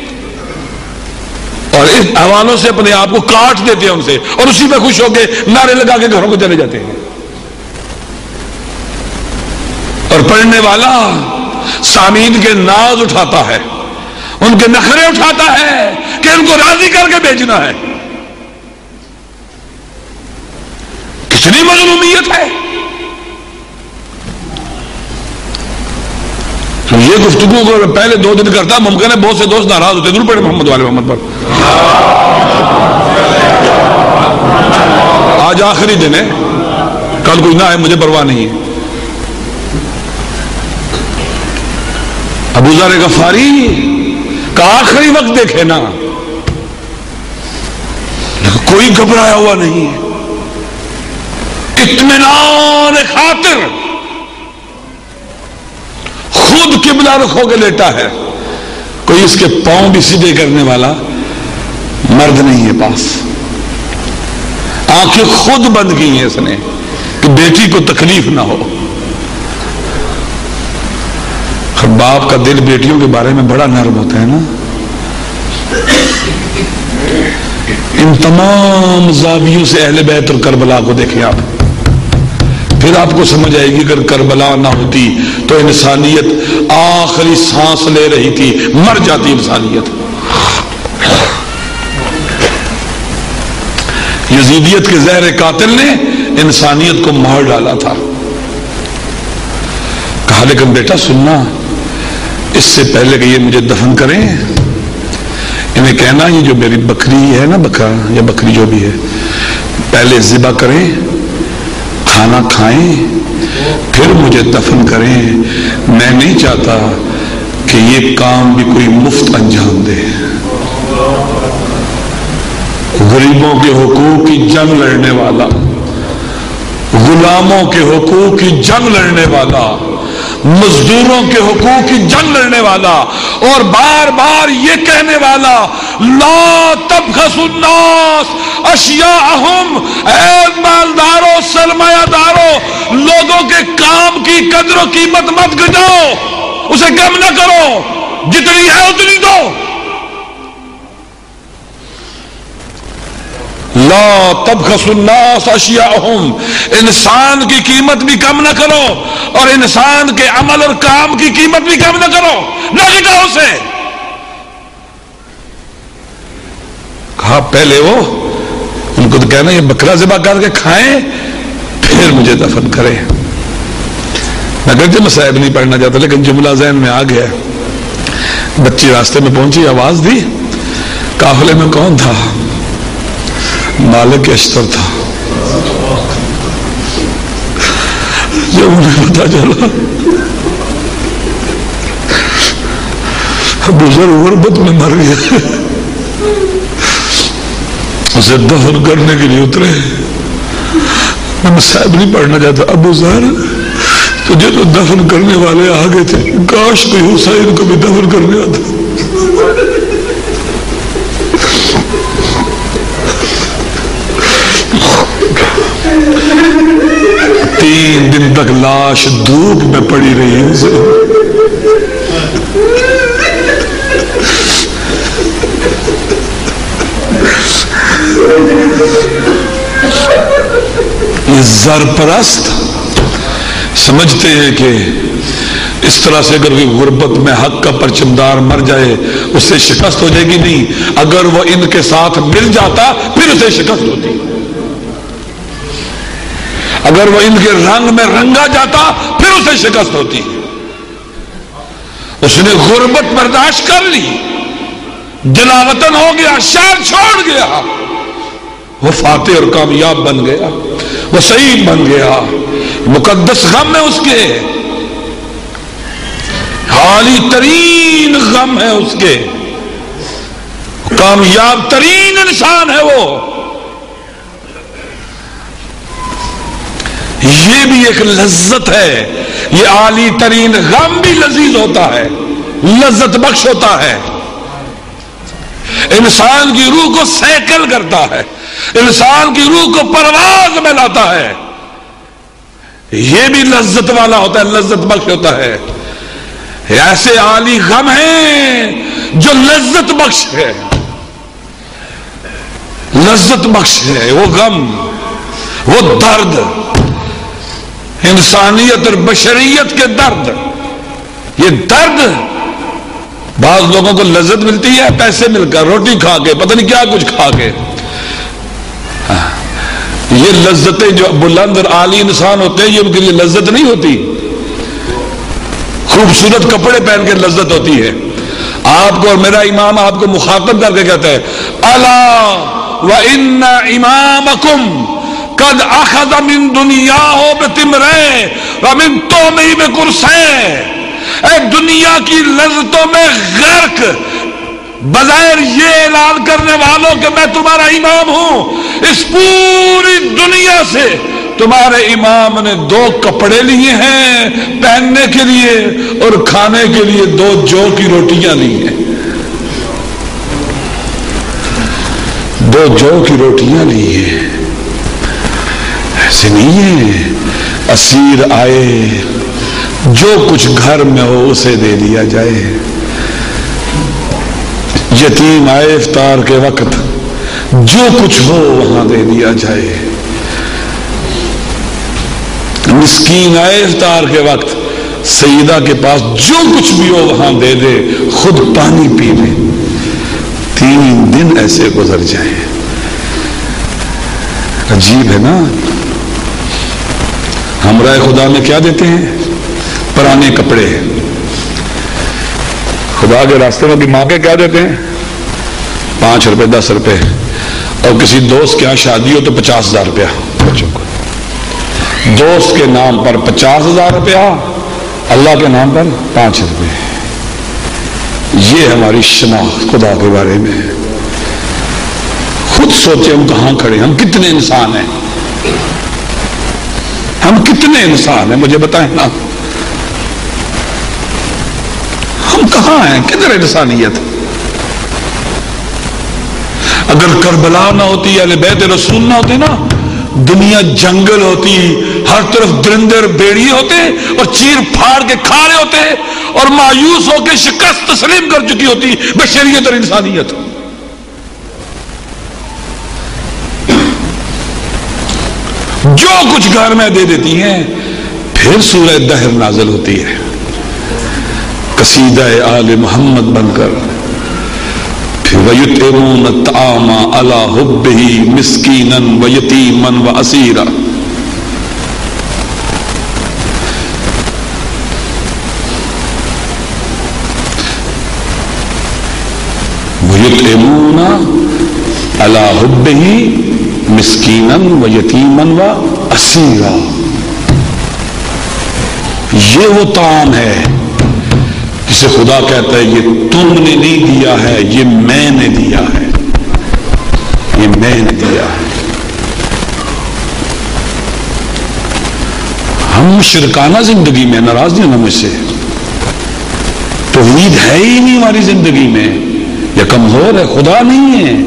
اور اس حوالوں سے اپنے آپ کو کاٹ دیتے ہیں ان سے، اور اسی پہ خوش ہو کے نعرے لگا کے گھروں کو چلے جاتے ہیں۔ اور پڑھنے والا سامعین کے ناز اٹھاتا ہے، ان کے نخرے اٹھاتا ہے کہ ان کو راضی کر کے بیچنا ہے۔ کتنی مظلومیت ہے! تو یہ گفتگو کو پہلے دو دن کرتا، ممکن ہے بہت سے دوست ناراض ہوتے، ضرور پڑھے محمد والے محمد پر۔ آج آخری دن ہے، کل کوئی نہ ہے، مجھے پرواہ نہیں ہے۔ ابو ذر غفاری کا آخری وقت دیکھے نا، کوئی گھبرایا ہوا نہیں، اطمینان خاطر خود قبلہ رخ ہو کے لیٹا ہے، کوئی اس کے پاؤں بھی سیدھے کرنے والا مرد نہیں ہے پاس، آنکھیں خود بند کی ہیں اس نے کہ بیٹی کو تکلیف نہ ہو۔ باپ کا دل بیٹیوں کے بارے میں بڑا نرم ہوتا ہے نا۔ ان تمام زاویوں سے اہل بیت اور کربلا کو دیکھیں آپ، پھر آپ کو سمجھ آئے گی اگر کربلا نہ ہوتی تو انسانیت آخری سانس لے رہی تھی، مر جاتی انسانیت۔ یزیدیت کے زہر قاتل نے انسانیت کو مار ڈالا تھا. کہا لیکن بیٹا سننا، اس سے پہلے کہ یہ مجھے دفن کریں، انہیں کہنا یہ جو میری بکری ہے نا، بکرا یا بکری جو بھی ہے، پہلے ذبح کریں، کھانا کھائیں، پھر مجھے دفن کریں. میں نہیں چاہتا کہ یہ کام بھی کوئی مفت انجام دے. غریبوں کے حقوق کی جنگ لڑنے والا، غلاموں کے حقوق کی جنگ لڑنے والا، مزدوروں کے حقوق کی جنگ لڑنے والا، اور بار بار یہ کہنے والا لا تبخسوا الناس اشیاءہم، اے مالداروں سرمایہ داروں لوگوں کے کام کی قدر و قیمت مت گھٹاؤ، اسے کم نہ کرو، جتنی ہے اتنی دو. لا تبخسوا الناس اشیاءہم، انسان کی قیمت بھی کم نہ کرو اور انسان کے عمل اور کام کی قیمت بھی کم نہ کرو، نہ گھٹاؤ اسے. کہا پہلے وہ ان کو تو کہنا یہ بکرا ذبح کر کے کھائیں پھر مجھے دفن کریں. میں کہتے میں صاحب نہیں پڑھنا چاہتا لیکن جملہ ذہن میں آ گیا. بچی راستے میں پہنچی، آواز دی، قافلے میں کون تھا؟ مالک اشتر تھا. جب انہیں پتا چلا ابو ذر غربت میں مر گیا، اسے دفن کرنے کے لیے اترے. میں صاحب نہیں پڑھنا چاہتا، ابو ذر تجھے تو دفن کرنے والے آگے تھے، کاش کوئی حسین کو بھی دفن کرنے آتا. تین دن تک لاش دھوپ میں پڑی رہی اسے. یہ زر پرست سمجھتے ہیں کہ اس طرح سے اگر کوئی غربت میں حق کا پرچمدار مر جائے اس سے شکست ہو جائے گی. نہیں، اگر وہ ان کے ساتھ مل جاتا پھر اسے شکست ہوتی. اگر وہ ان کے رنگ میں رنگا جاتا پھر اسے شکست ہوتی. اس نے غربت برداشت کر لی، جلا وطن ہو گیا، شہر چھوڑ گیا، وہ فاتح اور کامیاب بن گیا، وہ شہید بن گیا. مقدس غم ہے اس کے، عالی ترین غم ہے اس کے، کامیاب ترین انسان ہے وہ. یہ بھی ایک لذت ہے، یہ عالی ترین غم بھی لذیذ ہوتا ہے، لذت بخش ہوتا ہے، انسان کی روح کو سیکل کرتا ہے، انسان کی روح کو پرواز میں لاتا ہے. یہ بھی لذت والا ہوتا ہے، لذت بخش ہوتا ہے. ایسے عالی غم ہیں جو لذت بخش ہے، لذت بخش ہے وہ غم، وہ درد، انسانیت اور بشریت کے درد. یہ درد بعض لوگوں کو لذت ملتی ہے پیسے مل کر، روٹی کھا کے، پتہ نہیں کیا کچھ کھا کے. یہ لذتیں جو بلند اور عالی انسان ہوتے ہیں یہ ان کے لیے لذت نہیں ہوتی. خوبصورت کپڑے پہن کے لذت ہوتی ہے. آپ کو اور میرا امام آپ کو مخاطب کر کے کہتا ہے الا وان امامکم قد اخذ من دنیاہ بتمرے ومن تومہ بکرسے. اے دنیا کی لذتوں میں غرق بظاہر یہ اعلان کرنے والوں کہ میں تمہارا امام ہوں، اس پوری دنیا سے تمہارے امام نے دو کپڑے لیے ہیں پہننے کے لیے اور کھانے کے لیے دو جو کی روٹیاں لی ہیں، دو جو کی روٹیاں لی ہیں. ایسے نہیں ہے اسیر آئے جو کچھ گھر میں ہو اسے دے دیا جائے، یتیم آئے افطار کے وقت جو کچھ ہو وہاں دے دیا جائے، مسکین آئے افطار کے وقت سیدہ کے پاس جو کچھ بھی ہو وہاں دے دے، خود پانی پی لے. تین دن ایسے گزر جائیں. عجیب ہے نا. ہمراہ خدا میں کیا دیتے ہیں؟ پرانے کپڑے. خدا کے راستے میں بھی ماں کے کیا دیتے ہیں؟ پانچ روپے دس روپے. اور کسی دوست کے یہاں شادی ہو تو پچاس ہزار روپیہ بچوں کو. دوست کے نام پر پچاس ہزار روپیہ، اللہ کے نام پر پانچ روپے. یہ ہماری شناخت خدا کے بارے میں. خود سوچے ہم کہاں کھڑے، ہم کتنے انسان ہیں، ہم کتنے انسان ہیں مجھے بتائیں نا. ہم کہاں ہیں، کدھر انسانیت؟ اگر کربلا نہ ہوتی، اہل بیت رسول نہ ہوتے نا، دنیا جنگل ہوتی، ہر طرف درندے اور بیڑیے ہوتے اور چیر پھاڑ کے کھا رہے ہوتے اور مایوس ہو کے شکست تسلیم کر چکی ہوتی بشریت اور انسانیت. جو کچھ گھر میں دے دیتی ہیں. پھر سورہ دہر نازل ہوتی ہے، قصیدہ آل محمد بن کر. وَيُطْعِمُونَ الطَّعَامَ عَلَىٰ حُبِّهِ مِسْكِينًا وَيَتِيمًا وَأَسِيرًا. وَيُطْعِمُونَ عَلَىٰ حُبِّهِ مِسْكِينًا وَيَتِيمًا وَأَسِيرًا. یہ وہ طعام ہے جسے خدا کہتا ہے یہ تم نے نہیں دیا ہے، یہ میں نے دیا ہے، یہ میں نے دیا ہے. ہم مشرکانہ زندگی میں ناراض نہیں ہونا مجھ سے. توحید ہے ہی نہیں ہماری زندگی میں، یا کمزور ہے، خدا نہیں ہے.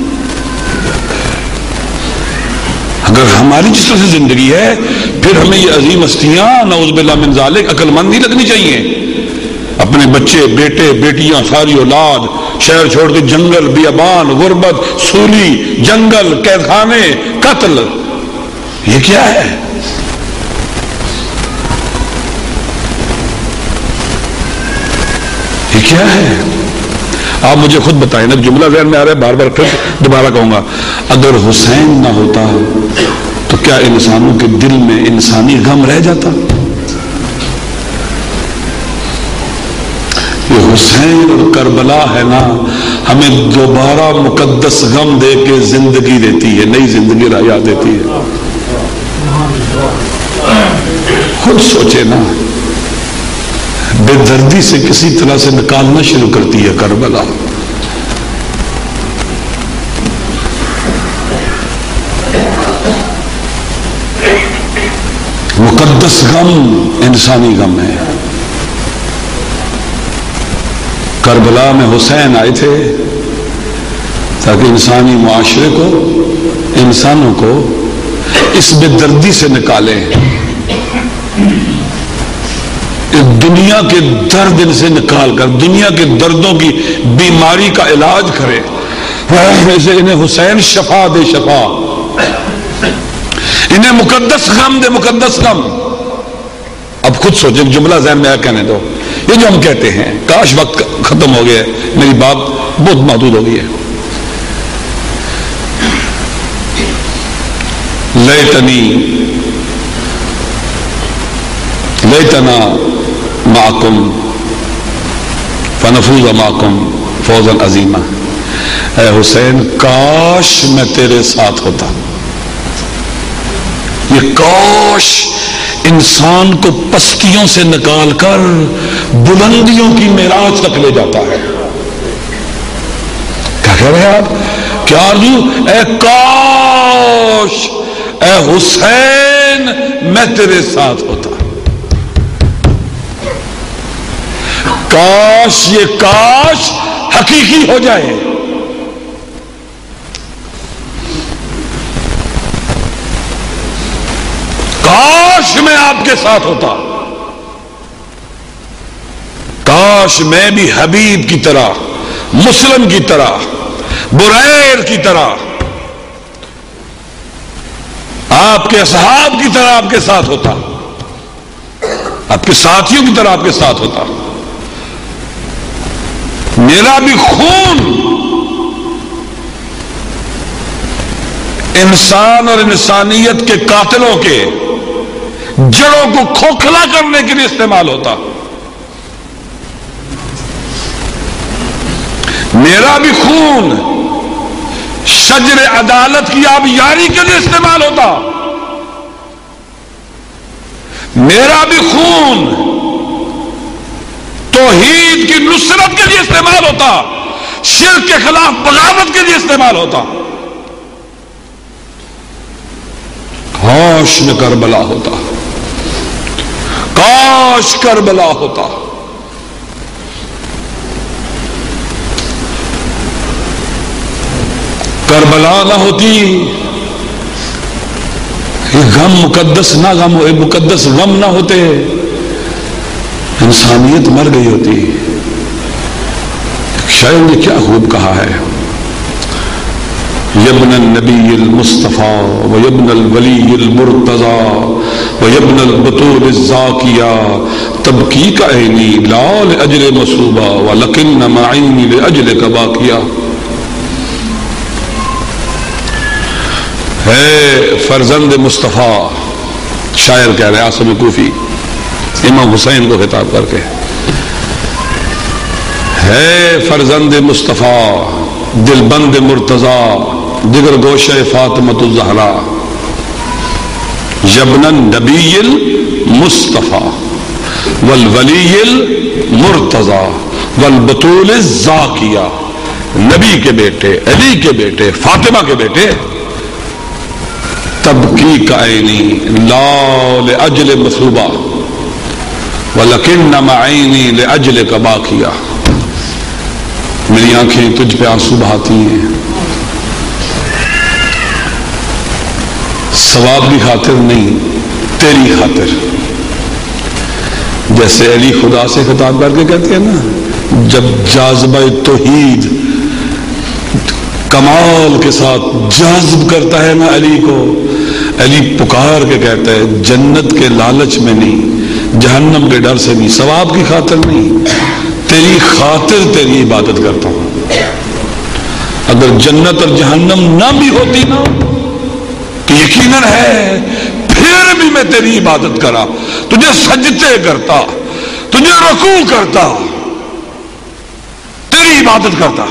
اگر ہماری جس طرح سے زندگی ہے پھر ہمیں یہ عظیم ہستیاں نعوذ باللہ من ذالک عقل مند نہیں لگنی چاہیے. اپنے بچے، بیٹے، بیٹیاں، ساری اولاد شہر چھوڑ کے جنگل، بیابان، غربت، سولی، جنگل، قید خانے، قتل. یہ کیا ہے؟ یہ کیا ہے؟ آپ مجھے خود بتائیں نا. جملہ ذہن میں آ رہا ہے، بار بار پھر دوبارہ کہوں گا. اگر حسین نہ ہوتا تو کیا انسانوں کے دل میں انسانی غم رہ جاتا؟ یہ حسین اور کربلا ہے نا، ہمیں دوبارہ مقدس غم دے کے زندگی دیتی ہے، نئی زندگی راہ دیتی ہے. خود سوچے نا، بے دردی سے کسی طرح سے نکالنا شروع کرتی ہے کربلا. مقدس غم انسانی غم ہے. کربلا میں حسین آئے تھے تاکہ انسانی معاشرے کو، انسانوں کو اس بے دردی سے نکالیں، دنیا کے درد ان سے نکال کر دنیا کے دردوں کی بیماری کا علاج کرے. ویسے انہیں حسین شفا دے، شفا. انہیں مقدس غم دے، مقدس غم. اب خود سوچیں، جملہ ذہن میں آیا کہنے دو. یہ جو ہم کہتے ہیں، کاش وقت ختم ہو گیا، میری بات بہت محدود ہو گئی ہے. لیتنی لیتنا معکم فنفوز معکم فوزا عظیما. اے حسین، کاش میں تیرے ساتھ ہوتا. یہ کاش انسان کو پستیوں سے نکال کر بلندیوں کی معراج تک لے جاتا ہے. کیا کہہ رہے ہیں آپ؟ کیا آرزو؟ اے کاش، اے حسین، میں تیرے ساتھ ہوتا. کاش یہ کاش حقیقی ہو جائے. کاش میں آپ کے ساتھ ہوتا. کاش میں بھی حبیب کی طرح، مسلم کی طرح، بریر کی طرح، آپ کے اصحاب کی طرح آپ کے ساتھ ہوتا، آپ کے ساتھیوں کی طرح آپ کے ساتھ ہوتا. میرا بھی خون انسان اور انسانیت کے قاتلوں کے جڑوں کو کھوکھلا کرنے کے لیے استعمال ہوتا. میرا بھی خون شجر عدالت کی آبیاری کے لیے استعمال ہوتا. میرا بھی خون توحید کی نصرت کے لیے استعمال ہوتا. شرک کے خلاف بغاوت کے لیے استعمال ہوتا. کاش میں کربلا ہوتا, کاش کربلا ہوتا. کربلا نہ ہوتی, یہ غم مقدس نہ غم ہو, مقدس غم نہ ہوتے, انسانیت مر گئی ہوتی. شاعر نے کیا خوب کہا ہے, یبن النبی المصطفیٰ و یبن الولی المرتضی و یبن البطول الزاکیہ تبکی کا عینی لا لأجل مصوبہ ولکن معینی لأجل باقیہ. ہے فرزند مصطفیٰ, شاعر کہہ رہے عاصم کوفی امام حسین کو خطاب کر کے, ہے فرزند مصطفیٰ دل بند مرتضی جگر گوشہ فاطمۃ الزہرا یبن النبی المصطفیٰ والولی المرتضی والبطول الزاکیہ. نبی کے بیٹے, علی کے بیٹے, فاطمہ کے بیٹے. تبکی کا عینی لا لأجل مثوبہ ولکن معینی لأجل باقیہ. میری آنکھیں تجھ پہ آنسو بہاتی ہیں, ثواب کی خاطر نہیں, تیری خاطر. جیسے علی خدا سے خطاب کر کے کہتے ہیں نا, جب جاذبہ توحید کمال کے ساتھ جذب کرتا ہے نا علی کو, علی پکار کے کہتا ہے جنت کے لالچ میں نہیں, جہنم کے ڈر سے نہیں, ثواب کی خاطر نہیں, تیری خاطر تیری عبادت کرتا ہوں. اگر جنت اور جہنم نہ بھی ہوتی نا تو یقیناً ہے پھر بھی میں تیری عبادت کرا, تجھے سجدے کرتا, تجھے رکوع کرتا, تیری عبادت کرتا.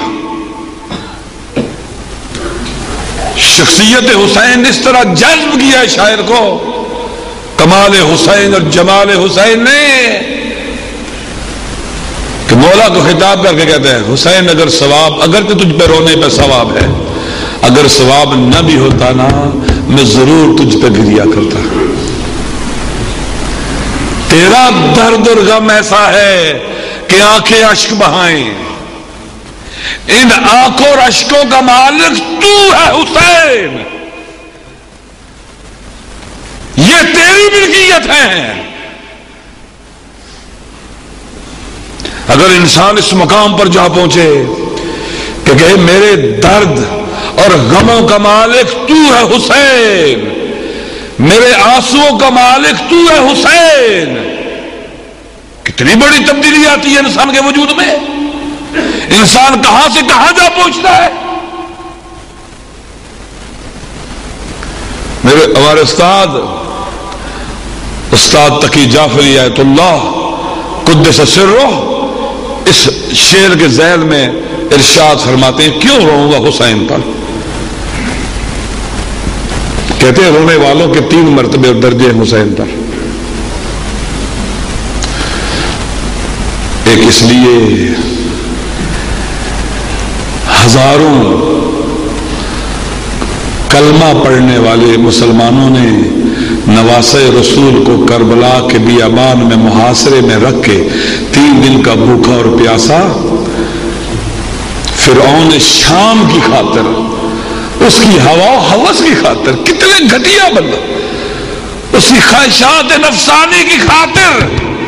شخصیت حسین اس طرح جذب کیا ہے شاعر کو, کمال حسین اور جمال حسین نے, کہ مولا کو خطاب کر کے کہتے ہیں حسین اگر ثواب, اگر تو تجھ پہ رونے پہ ثواب ہے, اگر ثواب نہ بھی ہوتا نا میں ضرور تجھ پہ گریا کرتا. تیرا درد اور غم ایسا ہے کہ آنکھیں اشک بہائیں, ان آنکھوں اور اشکوں کا مالک تو ہے حسین, یہ تیری ملکیت ہے. اگر انسان اس مقام پر جا پہنچے کہ کہے میرے درد اور غموں کا مالک تو ہے حسین, میرے آنسوؤں کا مالک تو ہے حسین, کتنی بڑی تبدیلی آتی ہے انسان کے وجود میں. انسان کہاں سے کہاں جا پہنچتا ہے. میرے ہمارے استاد استاد تقی جعفری آیت اللہ قدس سرہ اس شعر کے ذیل میں ارشاد فرماتے ہیں کیوں رہوں گا حسین پر. کہتے ہیں رونے والوں کے تین مرتبے اور درجے حسین پر. ایک اس لیے ہزاروں کلمہ پڑھنے والے مسلمانوں نے نواسہ رسول کو کربلا کے بیابان میں محاصرے میں رکھ کے تین دن کا بھوکا اور پیاسا فرعون شام کی خاطر, اس کی ہوا ہوس کی خاطر, کتنے گھٹیا بندہ, اس کی خواہشات نفسانی کی خاطر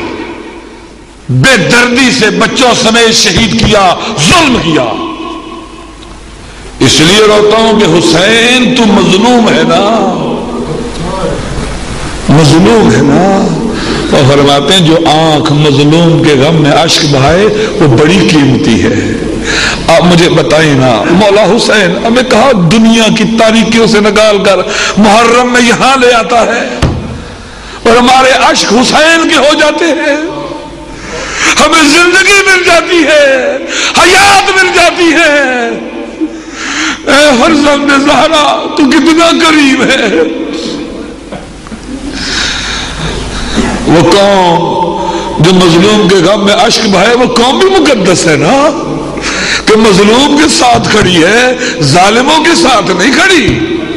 بے دردی سے بچوں سمیت شہید کیا, ظلم کیا. اس لیے روتا ہوں کہ حسین تو مظلوم ہے نا, مظلوم ہے نا. اور فرماتے ہیں جو آنکھ مظلوم کے غم میں اشک بہائے وہ بڑی قیمتی ہے. آپ مجھے بتائیں نا، مولا حسین ہمیں کہا دنیا کی تاریکیوں سے نکال کر محرم میں یہاں لے آتا ہے اور ہمارے عشق حسین کے ہو جاتے ہیں، ہمیں زندگی مل جاتی ہے، حیات مل جاتی ہے۔ اے فرزند زہرا تو کتنا قریب ہے۔ وہ قوم جو مظلوم کے غم میں اشک بہائے وہ قوم بھی مقدس ہے نا، کہ مظلوم کے ساتھ کھڑی ہے، ظالموں کے ساتھ نہیں کھڑی۔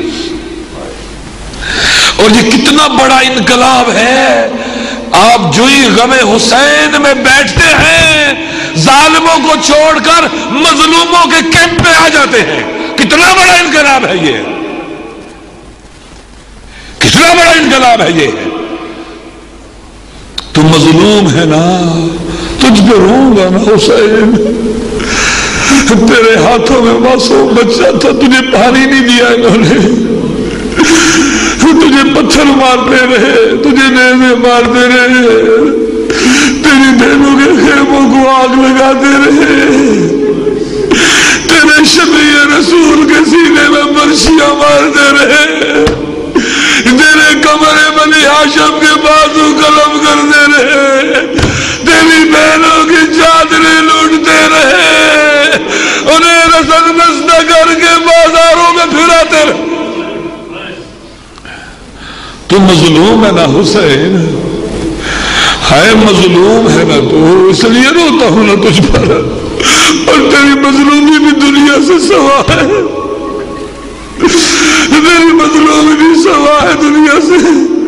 اور یہ کتنا بڑا انقلاب ہے، آپ جو ہی غم حسین میں بیٹھتے ہیں ظالموں کو چھوڑ کر مظلوموں کے کیمپ میں آ جاتے ہیں۔ کتنا بڑا انقلاب ہے یہ، کتنا بڑا انقلاب ہے یہ۔ تو مظلوم ہے نا، تجھ پہ روں گا نا حسین، تیرے ہاتھوں میں معصوم بچہ تھا، تجھے پانی نہیں دیا انہوں نے، تجھے پتھر مارتے رہے، تجھے نیزے مارتے رہے، تیری بہنوں کے خیموں کو آگ لگاتے رہے، تیرے شفیع رسول کے سینے میں برشیاں مارتے رہے، تیرے کمرے بنی ہاشم کے بازو قلم کرتے رہے، تیری بہنوں کی چادریں لوٹتے رہے، انہیں رسل نسل کر کے بازاروں میں پھراتے رہے۔ تو مظلوم ہے نا حسین، ہے مظلوم ہے نا تو، اس لیے روتا ہوں نا تجھ پر، اور تیری مظلومی بھی دنیا سے سوا ہے، تیری مظلومی بھی سوا ہے دنیا سے۔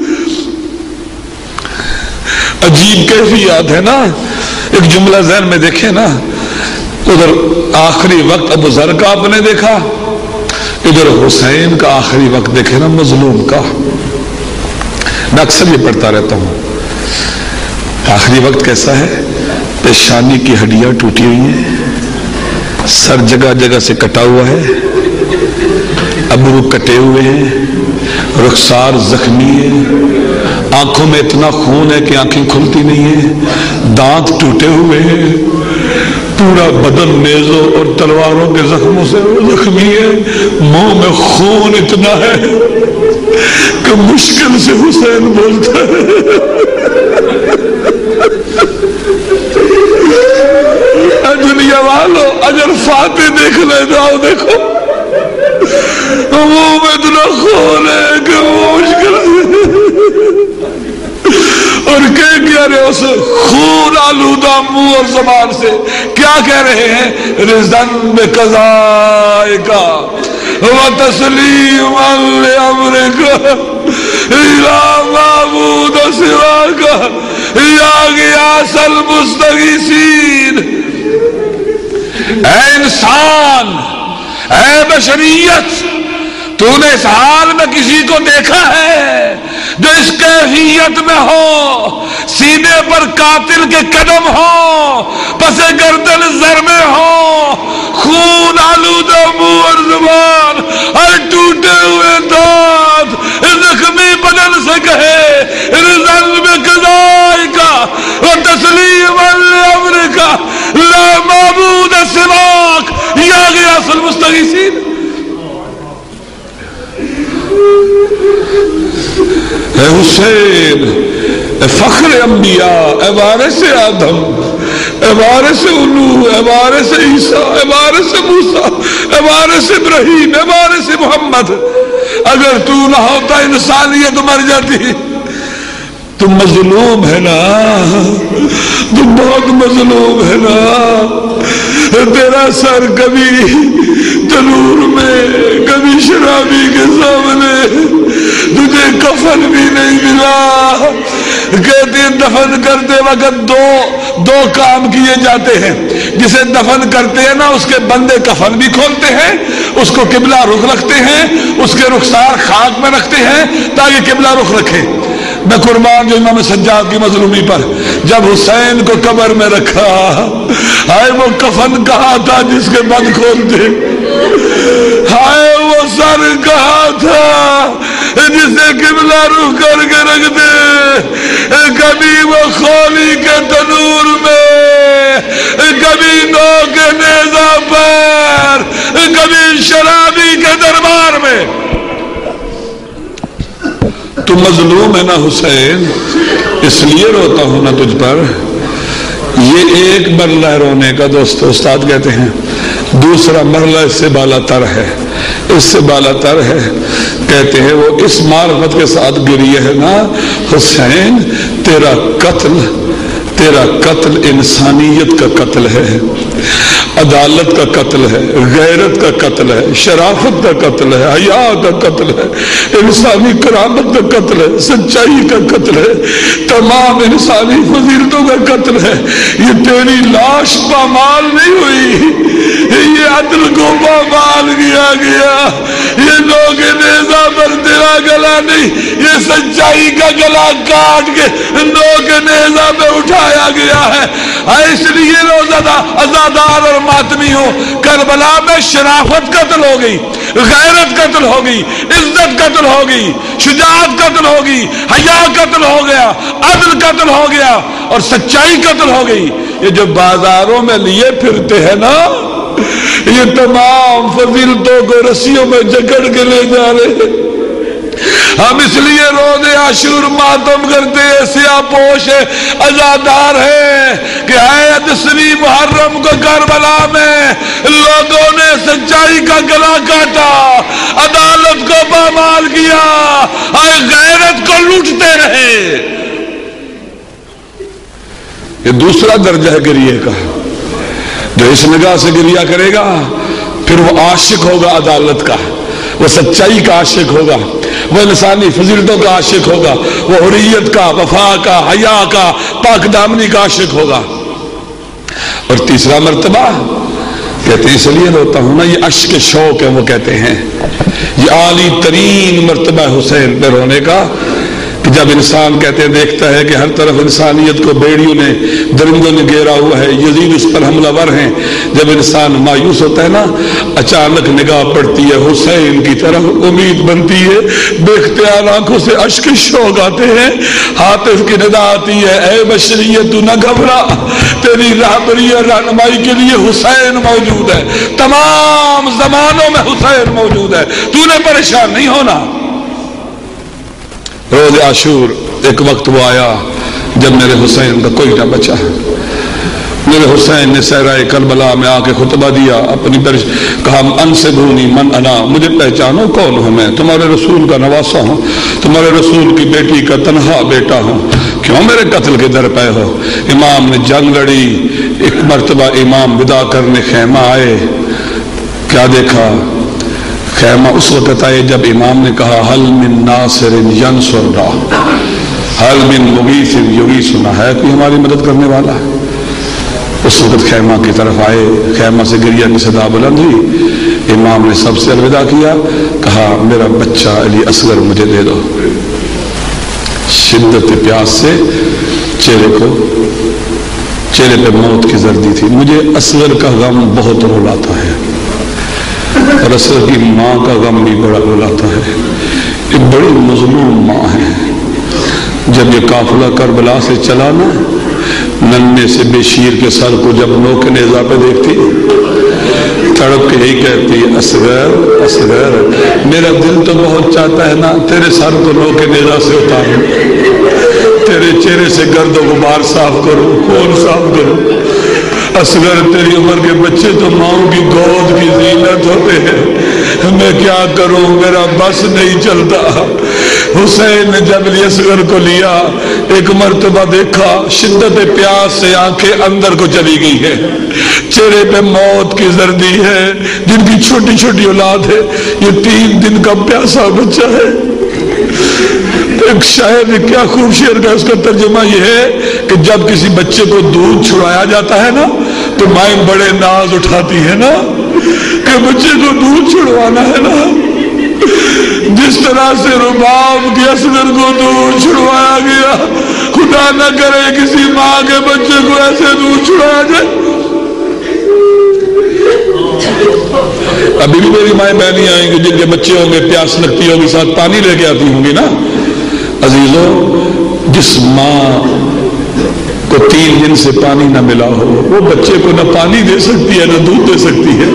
عجیب کیفیات ہے نا، ایک جملہ ذہن میں دیکھیں نا، ادھر آخری وقت ابو ذر کا آپ نے دیکھا، ادھر حسین کا آخری وقت دیکھے نا مظلوم کا۔ میں اکثر یہ پڑھتا رہتا ہوں، آخری وقت کیسا ہے؟ پیشانی کی ہڈیاں ٹوٹی ہوئی ہیں، سر جگہ جگہ سے کٹا ہوا ہے، ابرو کٹے ہوئے ہیں، رخسار زخمی ہے، آنکھوں میں اتنا خون ہے کہ آنکھیں کھلتی نہیں ہیں، دانت ٹوٹے ہوئے ہیں، پورا بدن نیزوں اور تلواروں کے زخموں سے زخمی ہے، منہ میں خون اتنا ہے کہ مشکل سے حسین بولتا ہے۔ دنیا والو اگر فاتح دیکھ لے جاؤ، دیکھو منہ میں اتنا خون ہے کہ وہ مشکل سے، اور کہہ کیا رہے اس خون آلودہ منہ اور زبان سے کیا کہہ رہے ہیں؟ رضن بقضائک وتسلیما لامرک الا معبود سواک یا غیاث المستغیثین۔ اے انسان، اے بشریت، تو نے اس حال میں کسی کو دیکھا ہے جو اس کیفیت میں ہو، سینے پر قاتل کے قدم ہو، پس گردن زر میں ہو، خون آلودہ منہ اور زبان اور ٹوٹے ہوئے دانت، زخمی بدن سے کہے رضن بقضائک وتسلیما لامرک لا معبود سواک یا غیاث المستغیثین۔ اے حسین، اے فخر انبیاء، اے وارث آدم، اے وارث نوح، اے وارث عیسیٰ، اے وارث موسیٰ، اے وارث ابراہیم، اے وارث محمد، اگر تو نہ ہوتا انسانیت مر جاتی۔ تم مظلوم ہے نا، تم بہت مظلوم ہے نا، تیرا سر کبھی تنور میں، کبھی شرابی کے سامنے، تجھے کفن بھی نہیں ملا۔ کہتے دفن کرتے وقت دو دو کام کیے جاتے ہیں، جسے دفن کرتے ہیں نا اس کے بندے کفن بھی کھولتے ہیں، اس کو قبلہ رخ رکھتے ہیں، اس کے رخسار خاک میں رکھتے ہیں تاکہ قبلہ رخ رکھے۔ میں قربان جو امام سجاد کی مظلومی پر جب حسین کو قبر میں رکھا، ہائے وہ کفن کہاں تھا جس کے بند کھولتے، ہائے وہ سر کہاں تھا جسے قبلہ رخ کر کے رکھ دے، کبھی وہ خولی کے تنور میں، کبھی کبھی نو کے نیزہ پر، کبھی شرابی کے دربار میں. تو مظلوم ہے نا حسین، اس لیے روتا ہوں نا تجھ پر. یہ ایک مرحلہ ہے رونے کا دوستو، استاد کہتے ہیں. دوسرا مرحلہ اس سے بالا تر ہے، اس سے بالا تر ہے. کہتے ہیں وہ اس معرفت کے ساتھ گریہ ہے نا حسین، تیرا قتل تیرا قتل انسانیت کا قتل ہے، عدالت کا قتل ہے، غیرت کا قتل ہے، شرافت کا قتل ہے، حیا کا قتل ہے، انسانی کرامت کا قتل ہے، سچائی کا قتل ہے، تمام انسانی فضیلتوں کا قتل ہے. یہ تیری لاش پامال نہیں ہوئی، یہ عدل کو پامال کیا گیا. یہ لوگ نیزہ پر تیرا گلا نہیں، یہ سچائی کا گلا کاٹ کے لوگ نیزہ پہ اٹھایا گیا ہے. اس لیے روزہ ازادار اور ماتمی ہو. کربلا میں شرافت قتل ہو گئی، غیرت قتل ہو گئی، عزت قتل ہو گئی، شجاعت قتل ہو گئی، حیا قتل ہو گیا، عدل قتل ہو گیا اور سچائی قتل ہو گئی. یہ جو بازاروں میں لیے پھرتے ہیں نا، یہ تمام فضیلتوں کو رسیوں میں جکڑ کے لے جا رہے ہیں. ہم اس لیے روز عاشور ماتم کرتے ہیں، سیاہ پوش ہے، عزادار ہے کہ ہے دسویں محرم کو کربلا میں لوگوں نے سچائی کا گلا کاٹا، عدالت کو پامال کیا، ہے غیرت کو لوٹتے رہے. یہ دوسرا درجہ ہے گریہ کا. جو اس نگاہ سے گریہ کرے گا پھر وہ عاشق ہوگا عدالت کا، وہ سچائی کا عاشق ہوگا، وہ انسانی فضیلتوں کا عاشق ہوگا، وہ حریت کا، وفا کا، حیا کا، پاک دامنی کا عاشق ہوگا. اور تیسرا مرتبہ کہتے ہیں، اس لیے روتا ہوں نا، یہ عشق شوق ہے. وہ کہتے ہیں یہ عالی ترین مرتبہ حسین پہ رونے کا، کہ جب انسان کہتے ہیں دیکھتا ہے کہ ہر طرف انسانیت کو بیڑیوں نے، درندوں نے گھیرا ہوا ہے، یزید اس پر حملہ ور ہیں. جب انسان مایوس ہوتا ہے نا، اچانک نگاہ پڑتی ہے حسین کی طرف، امید بنتی ہے، بے اختیار آنکھوں سے اشک شوق آتے ہیں. حاطف کی ندا آتی ہے، اے بشریت تو نہ گھبرا، تیری رہبری اور رہنمائی کے لیے حسین موجود ہے، تمام زمانوں میں حسین موجود ہے، تو نے پریشان نہیں ہونا. روز عاشور ایک وقت وہ آیا جب میرے حسین کا کوئی نہ بچا. میرے حسین نے صحرائے کربلا میں آ کے خطبہ دیا، اپنی پرش کہا انسبونی من انا، مجھے پہچانو کون ہوں میں، تمہارے رسول کا نواسا ہوں، تمہارے رسول کی بیٹی کا تنہا بیٹا ہوں، کیوں میرے قتل کے در پہ ہو. امام نے جنگ لڑی. ایک مرتبہ امام ودا کرنے خیمہ آئے، کیا دیکھا؟ خیمہ اس وقت آئے جب امام نے کہا حل من ناصر ینصرنا، حل من مغیث یغیثنا، ہے کوئی ہماری مدد کرنے والا ہے. اس وقت خیمہ کی طرف آئے، خیمہ سے گریہ کی صدا بلند ہوئی. امام نے سب سے الوداع کیا، کہا میرا بچہ علی اصغر مجھے دے دو. شدت پیاس سے چہرے کو چہرے پہ موت کی زردی تھی. مجھے اصغر کا غم بہت رلاتا ہے اور اصغر کی ماں کا غم بھی بڑا رلاتا ہے. ایک بڑی مظلوم ماں ہے. جب یہ قافلہ کربلا سے چلا نا، ننھے سے بے شیر کے سر کو جب نوک نیزہ پہ دیکھتی، تڑپ کے یہی کہتی اصغر اصغر، میرا دل تو بہت چاہتا ہے نا تیرے سر کو نوک نیزہ سے اتاروں، تیرے چہرے سے گرد و غبار صاف کروں، خون صاف کروں. اصغر تیری عمر کے بچے تو ماؤں کی گود کی زینت ہوتے ہیں، میں کیا کروں، میرا بس نہیں چلتا. حسین نے جب اصغر کو لیا، ایک مرتبہ دیکھا شدت پیاس سے آنکھیں اندر کو چلی گئی ہے، چہرے پہ موت کی زردی ہے، جن کی چھوٹی چھوٹی اولاد ہے. یہ تین دن کا پیاسا بچہ ہے. ایک شاعر نے کیا خوب شعر کا اس کا ترجمہ یہ ہے کہ جب کسی بچے کو دودھ چھڑایا جاتا ہے نا تو مائیں بڑے ناز اٹھاتی ہے نا کہ بچے کو دودھ چھڑوانا ہے نا. جس طرح سے رباب کے اصغر کو دودھ چھڑوایا گیا، خدا نہ کرے کسی ماں کے بچے کو ایسے دودھ چھڑایا جائے. ابھی بھی میری مائیں بہنیں آئیں گی جن کے بچے ہوں گے، پیاس لگتی ہوگی، ساتھ پانی لے کے آتی ہوں گی نا. عزیزو، جس ماں کو تین دن سے پانی نہ ملا ہو، وہ بچے کو نہ پانی دے سکتی ہے نہ دودھ دے سکتی ہے۔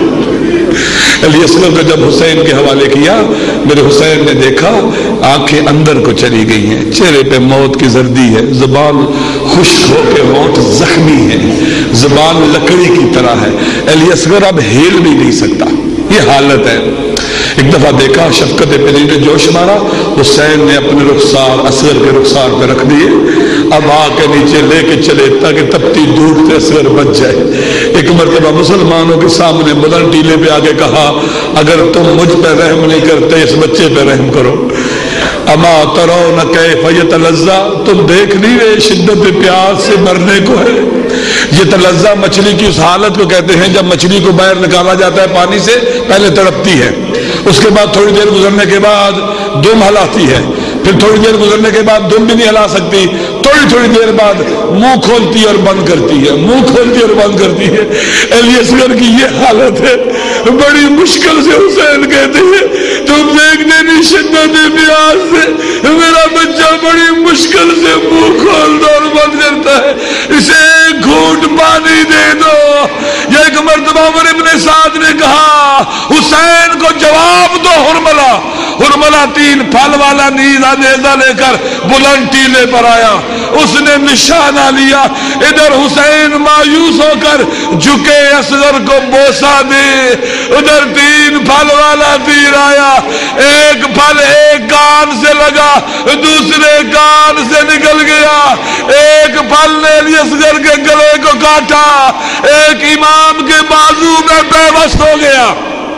علی اصغر کو جب حسین کے حوالے کیا، میرے حسین نے دیکھا آنکھیں اندر کو چلی گئی ہیں، چہرے پہ موت کی زردی ہے، زبان خشک ہو کے ہونٹ زخمی ہے، زبان لکڑی کی طرح ہے، علی اصغر اب ہل بھی نہیں سکتا، یہ حالت ہے۔ ایک دفعہ دیکھا شفقت پری نے جوش مارا، حسین نے اپنے رخسار اصغر کے رخسار پہ رکھ دیے، اب آ کے نیچے لے کے چلے تاکہ تپتی دھوپ سے اصغر بچ جائے۔ ایک مرتبہ مسلمانوں کے سامنے بلند ٹیلے پہ آگے کہا، اگر تم مجھ پہ رحم نہیں کرتے اس بچے پہ رحم کرو۔ اما ترون کیف یتلظی، تم دیکھ نہیں رہے شدت پیاس سے مرنے کو ہے۔ یہ تلظی مچھلی کی اس حالت کو کہتے ہیں جب مچھلی کو باہر نکالا جاتا ہے پانی سے، پہلے تڑپتی ہے، اس کے بعد تھوڑی دیر گزرنے کے بعد دم ہلاتی ہے، پھر تھوڑی دیر گزرنے کے بعد دم بھی نہیں ہلا سکتی، تھوڑی تھوڑی دیر بعد منہ کھولتی اور بند کرتی ہے، منہ کھولتی اور بند کرتی ہے۔ علی اصغر کی یہ حالت ہے، بڑی مشکل سے حسین کہتے ہیں تم دیکھنے نہیں شدت پیاس سے میرا بچہ بڑی مشکل سے منہ کھولتا اور بند کرتا ہے، اسے ایک گھونٹ پانی دے دو۔ یا ایک مرتبہ عمر ابن سعد نے کہا حسین کو جواب دو، ہرملہ ہرملہ تین پھل والا نیزہ نیزہ لے کر بلند ٹیلے پر آیا، اس نے نشانہ لیا، ادھر حسین مایوس ہو کر جھکے اصغر کو بوسہ دے، ادھر تین پھل والا تیر آیا، ایک پھل ایک کان سے لگا دوسرے کان سے نکل گیا، ایک پھل نے علی اصغر کے گلے کو کاٹا، ایک امام کے بازو میں پیوست ہو گیا۔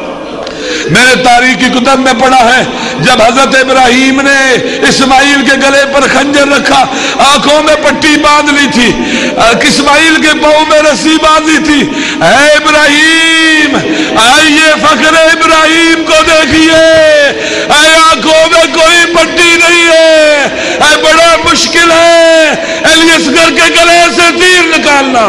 میں نے تاریخ کی کتب میں پڑھا ہے جب حضرت ابراہیم نے اسماعیل کے گلے پر خنجر رکھا، آنکھوں میں پٹی باندھ لی تھی، اسماعیل کے پاؤں میں رسی باندھ لی تھی، اے ابراہیم آئیے فخر ابراہیم کو دیکھیے، اے آنکھوں میں کوئی پٹی نہیں ہے، اے بڑا مشکل ہے علی اصغر کے گلے سے تیر نکالنا۔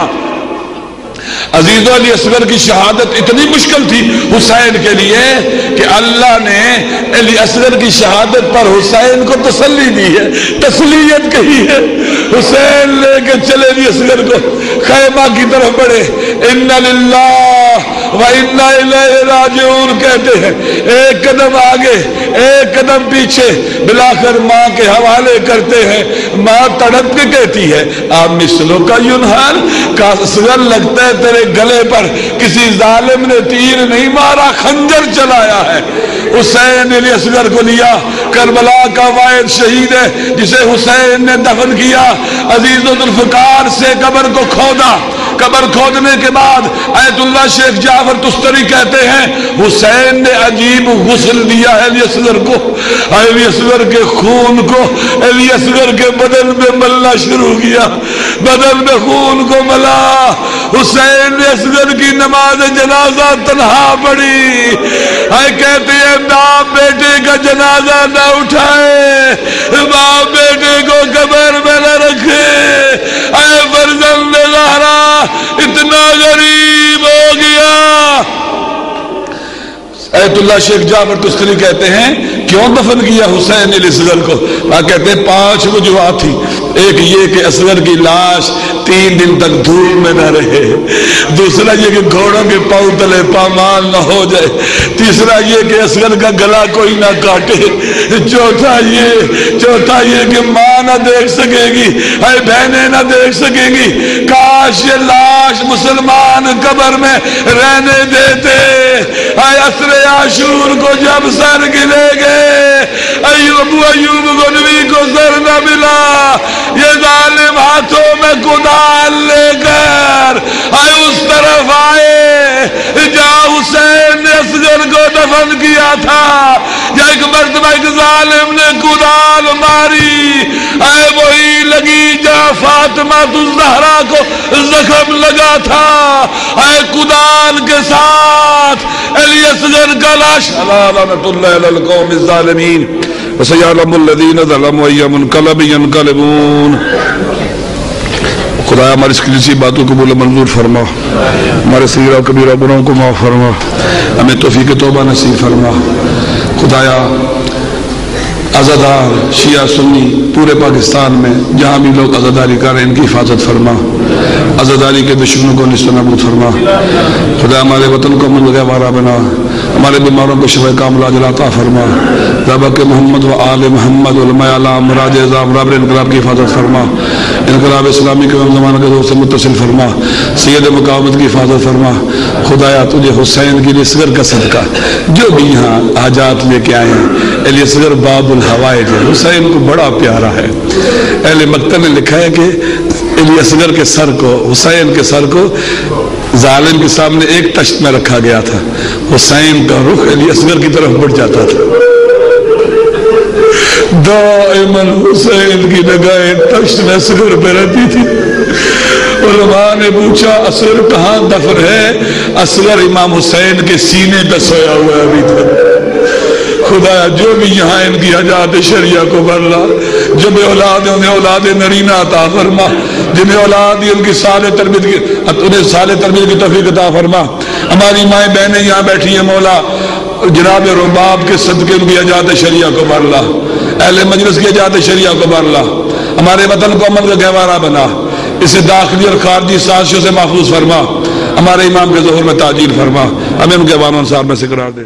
عزیزو علی اصغر کی شہادت اتنی مشکل تھی حسین کے لیے کہ اللہ نے علی اصغر کی شہادت پر حسین کو تسلی دی ہے، تسلیت کہی ہے۔ حسین لے کے چلے علی اصغر کو خیمہ کی طرف بڑھے، اِنَّ لِلَّهِ وَإِنَّا إِلَيْهِ رَاجِعُونَ کہتے ہیں، ایک قدم آگے ایک قدم پیچھے، بلا کر ماں کے حوالے کرتے ہیں۔ ماں تڑپ کے کہتی ہے آپ مثلوں کا ینحال، کا اصغر لگتا ہے تیرے گلے پر کسی ظالم نے تیر نہیں مارا، خنجر چلایا ہے۔ حسین علی اصغر کو لیا، کربلا کا واحد شہید ہے جسے حسین نے دفن کیا، عزیز ذوالفقار سے قبر کو کھودا، قبر کھودنے کے بعد آیت اللہ شیخ جعفر تستری کہتے ہیں حسین نے عجیب غسل دیا ہے علی اصغر کو، علی اصغر کے خون کو علی اصغر کے بدن میں ملنا شروع کیا، بدن میں خون کو ملا۔ حسین نے اصغر کی نماز جنازہ تنہا پڑھی، آئے کہتے ہیں باپ بیٹے کا جنازہ نہ اٹھائے، باپ بیٹے کو قبر میں نہ رکھے، اے فرزند زہرا اتنا غریب ہو گیا۔ آیت اللہ شیخ جعفر تستری کہتے ہیں کیوں دفن کیا حسین علی اصغر کو؟ وہ کہتے ہیں پانچ وجوہات تھی، ایک یہ کہ اصغر کی لاش تین دن تک دھوپ میں نہ رہے، دوسرا یہ کہ گھوڑوں کے پاؤں تلے پامال نہ ہو جائے، تیسرا یہ کہ اصغر کا گلا کوئی نہ کاٹے، چوتھا یہ چوتھا یہ کہ ماں نہ دیکھ سکے گی، اے بہنیں نہ دیکھ سکیں گی، کاش یہ لاش مسلمان قبر میں رہنے دیتے۔ اے عصر عاشور کو جب سر گرے گئے، ایوب ایوب غنوی کو سر نہ ملا، یہ ظالم ہاتھوں میں کدال لے کر آئے اس طرف آئے جہاں حسین نے اصغر کو دفن کیا تھا، یا ایک مرتبہ ایک ظالم نے کدال ماری، آئے وہی لگی جہاں فاطمہ الزہرا کو زخم لگا تھا، آئے کدال کے ساتھ علی اصغر کا لاش۔ لعنت اللہ علی القوم الظالمین وسيعلم الذين ظلموا أي منقلب ينقلبون۔ خدایا ہماری اس کلیسی باتوں کو بولے منظور فرما، ہمارے صغیرہ کبیرہ گناہوں کو معاف فرما، ہمیں توفیق توبہ نصیب فرما۔ خدایا عزادار شیعہ سنی پورے پاکستان میں جہاں بھی لوگ عزاداری کر رہے ہیں ان کی حفاظت فرما، عزاداری کے دشمنوں کو نیست و نابود فرما۔ خدا ہمارے وطن کو امن و گہوارہ بنا، ہمارے بیماروں کو شفا کاملہ عاجلہ عطا فرما۔ رب کے محمد و آل محمد علماء علام راج اعظام رابر انقلاب کی حفاظت فرما، انقلاب اسلامی کے زمانہ کے دور سے متصل فرما، سید مقاومت کی حفاظت فرما۔ خدایا تجھے حسین کی اصغر کا صدقہ جو بھی یہاں حاجات لے کے آئے ہیں، علی اصغر باب الحوائج ہے، حسین کو بڑا پیارا ہے۔ اہل مکتب نے لکھا ہے کہ علی اصغر کے سر کو، حسین کے سر کو ظالم کے سامنے ایک تشت میں رکھا گیا تھا، حسین کا رخ علی اصغر کی طرف بڑھ جاتا تھا، دائماً حسین کی نگاہیں تشت میں اصغر پہ رہتی تھی۔ علماء نے پوچھا اصغر کہاں دفن ہے؟ اصغر امام حسین کے سینے پہ سویا ہوا ہے ابھی تک۔ خدا جو بھی یہاں ان کی حاجات شریعہ کو برلا، جو بے اولاد ہیں انہیں اولاد نرینہ عطا فرما، جنہیں اولاد دی ان کی صالح تربیت کی انہیں صالح تربیت کی توفیق عطا فرما۔ ہماری مائیں بہنیں یہاں بیٹھی ہیں مولا، جناب رباب کے صدقے ان کی حاجات شریعہ کو برلا، اہل مجلس کی حاجات شریعہ کو برلا، ہمارے وطن کو امن کا گہوارہ بنا، اسے داخلی اور خارجی سازشوں سے محفوظ فرما، ہمارے امام کے ظہور میں تاجیل فرما، ہمیں ان کے بانوں انصار میں سے قرار دے۔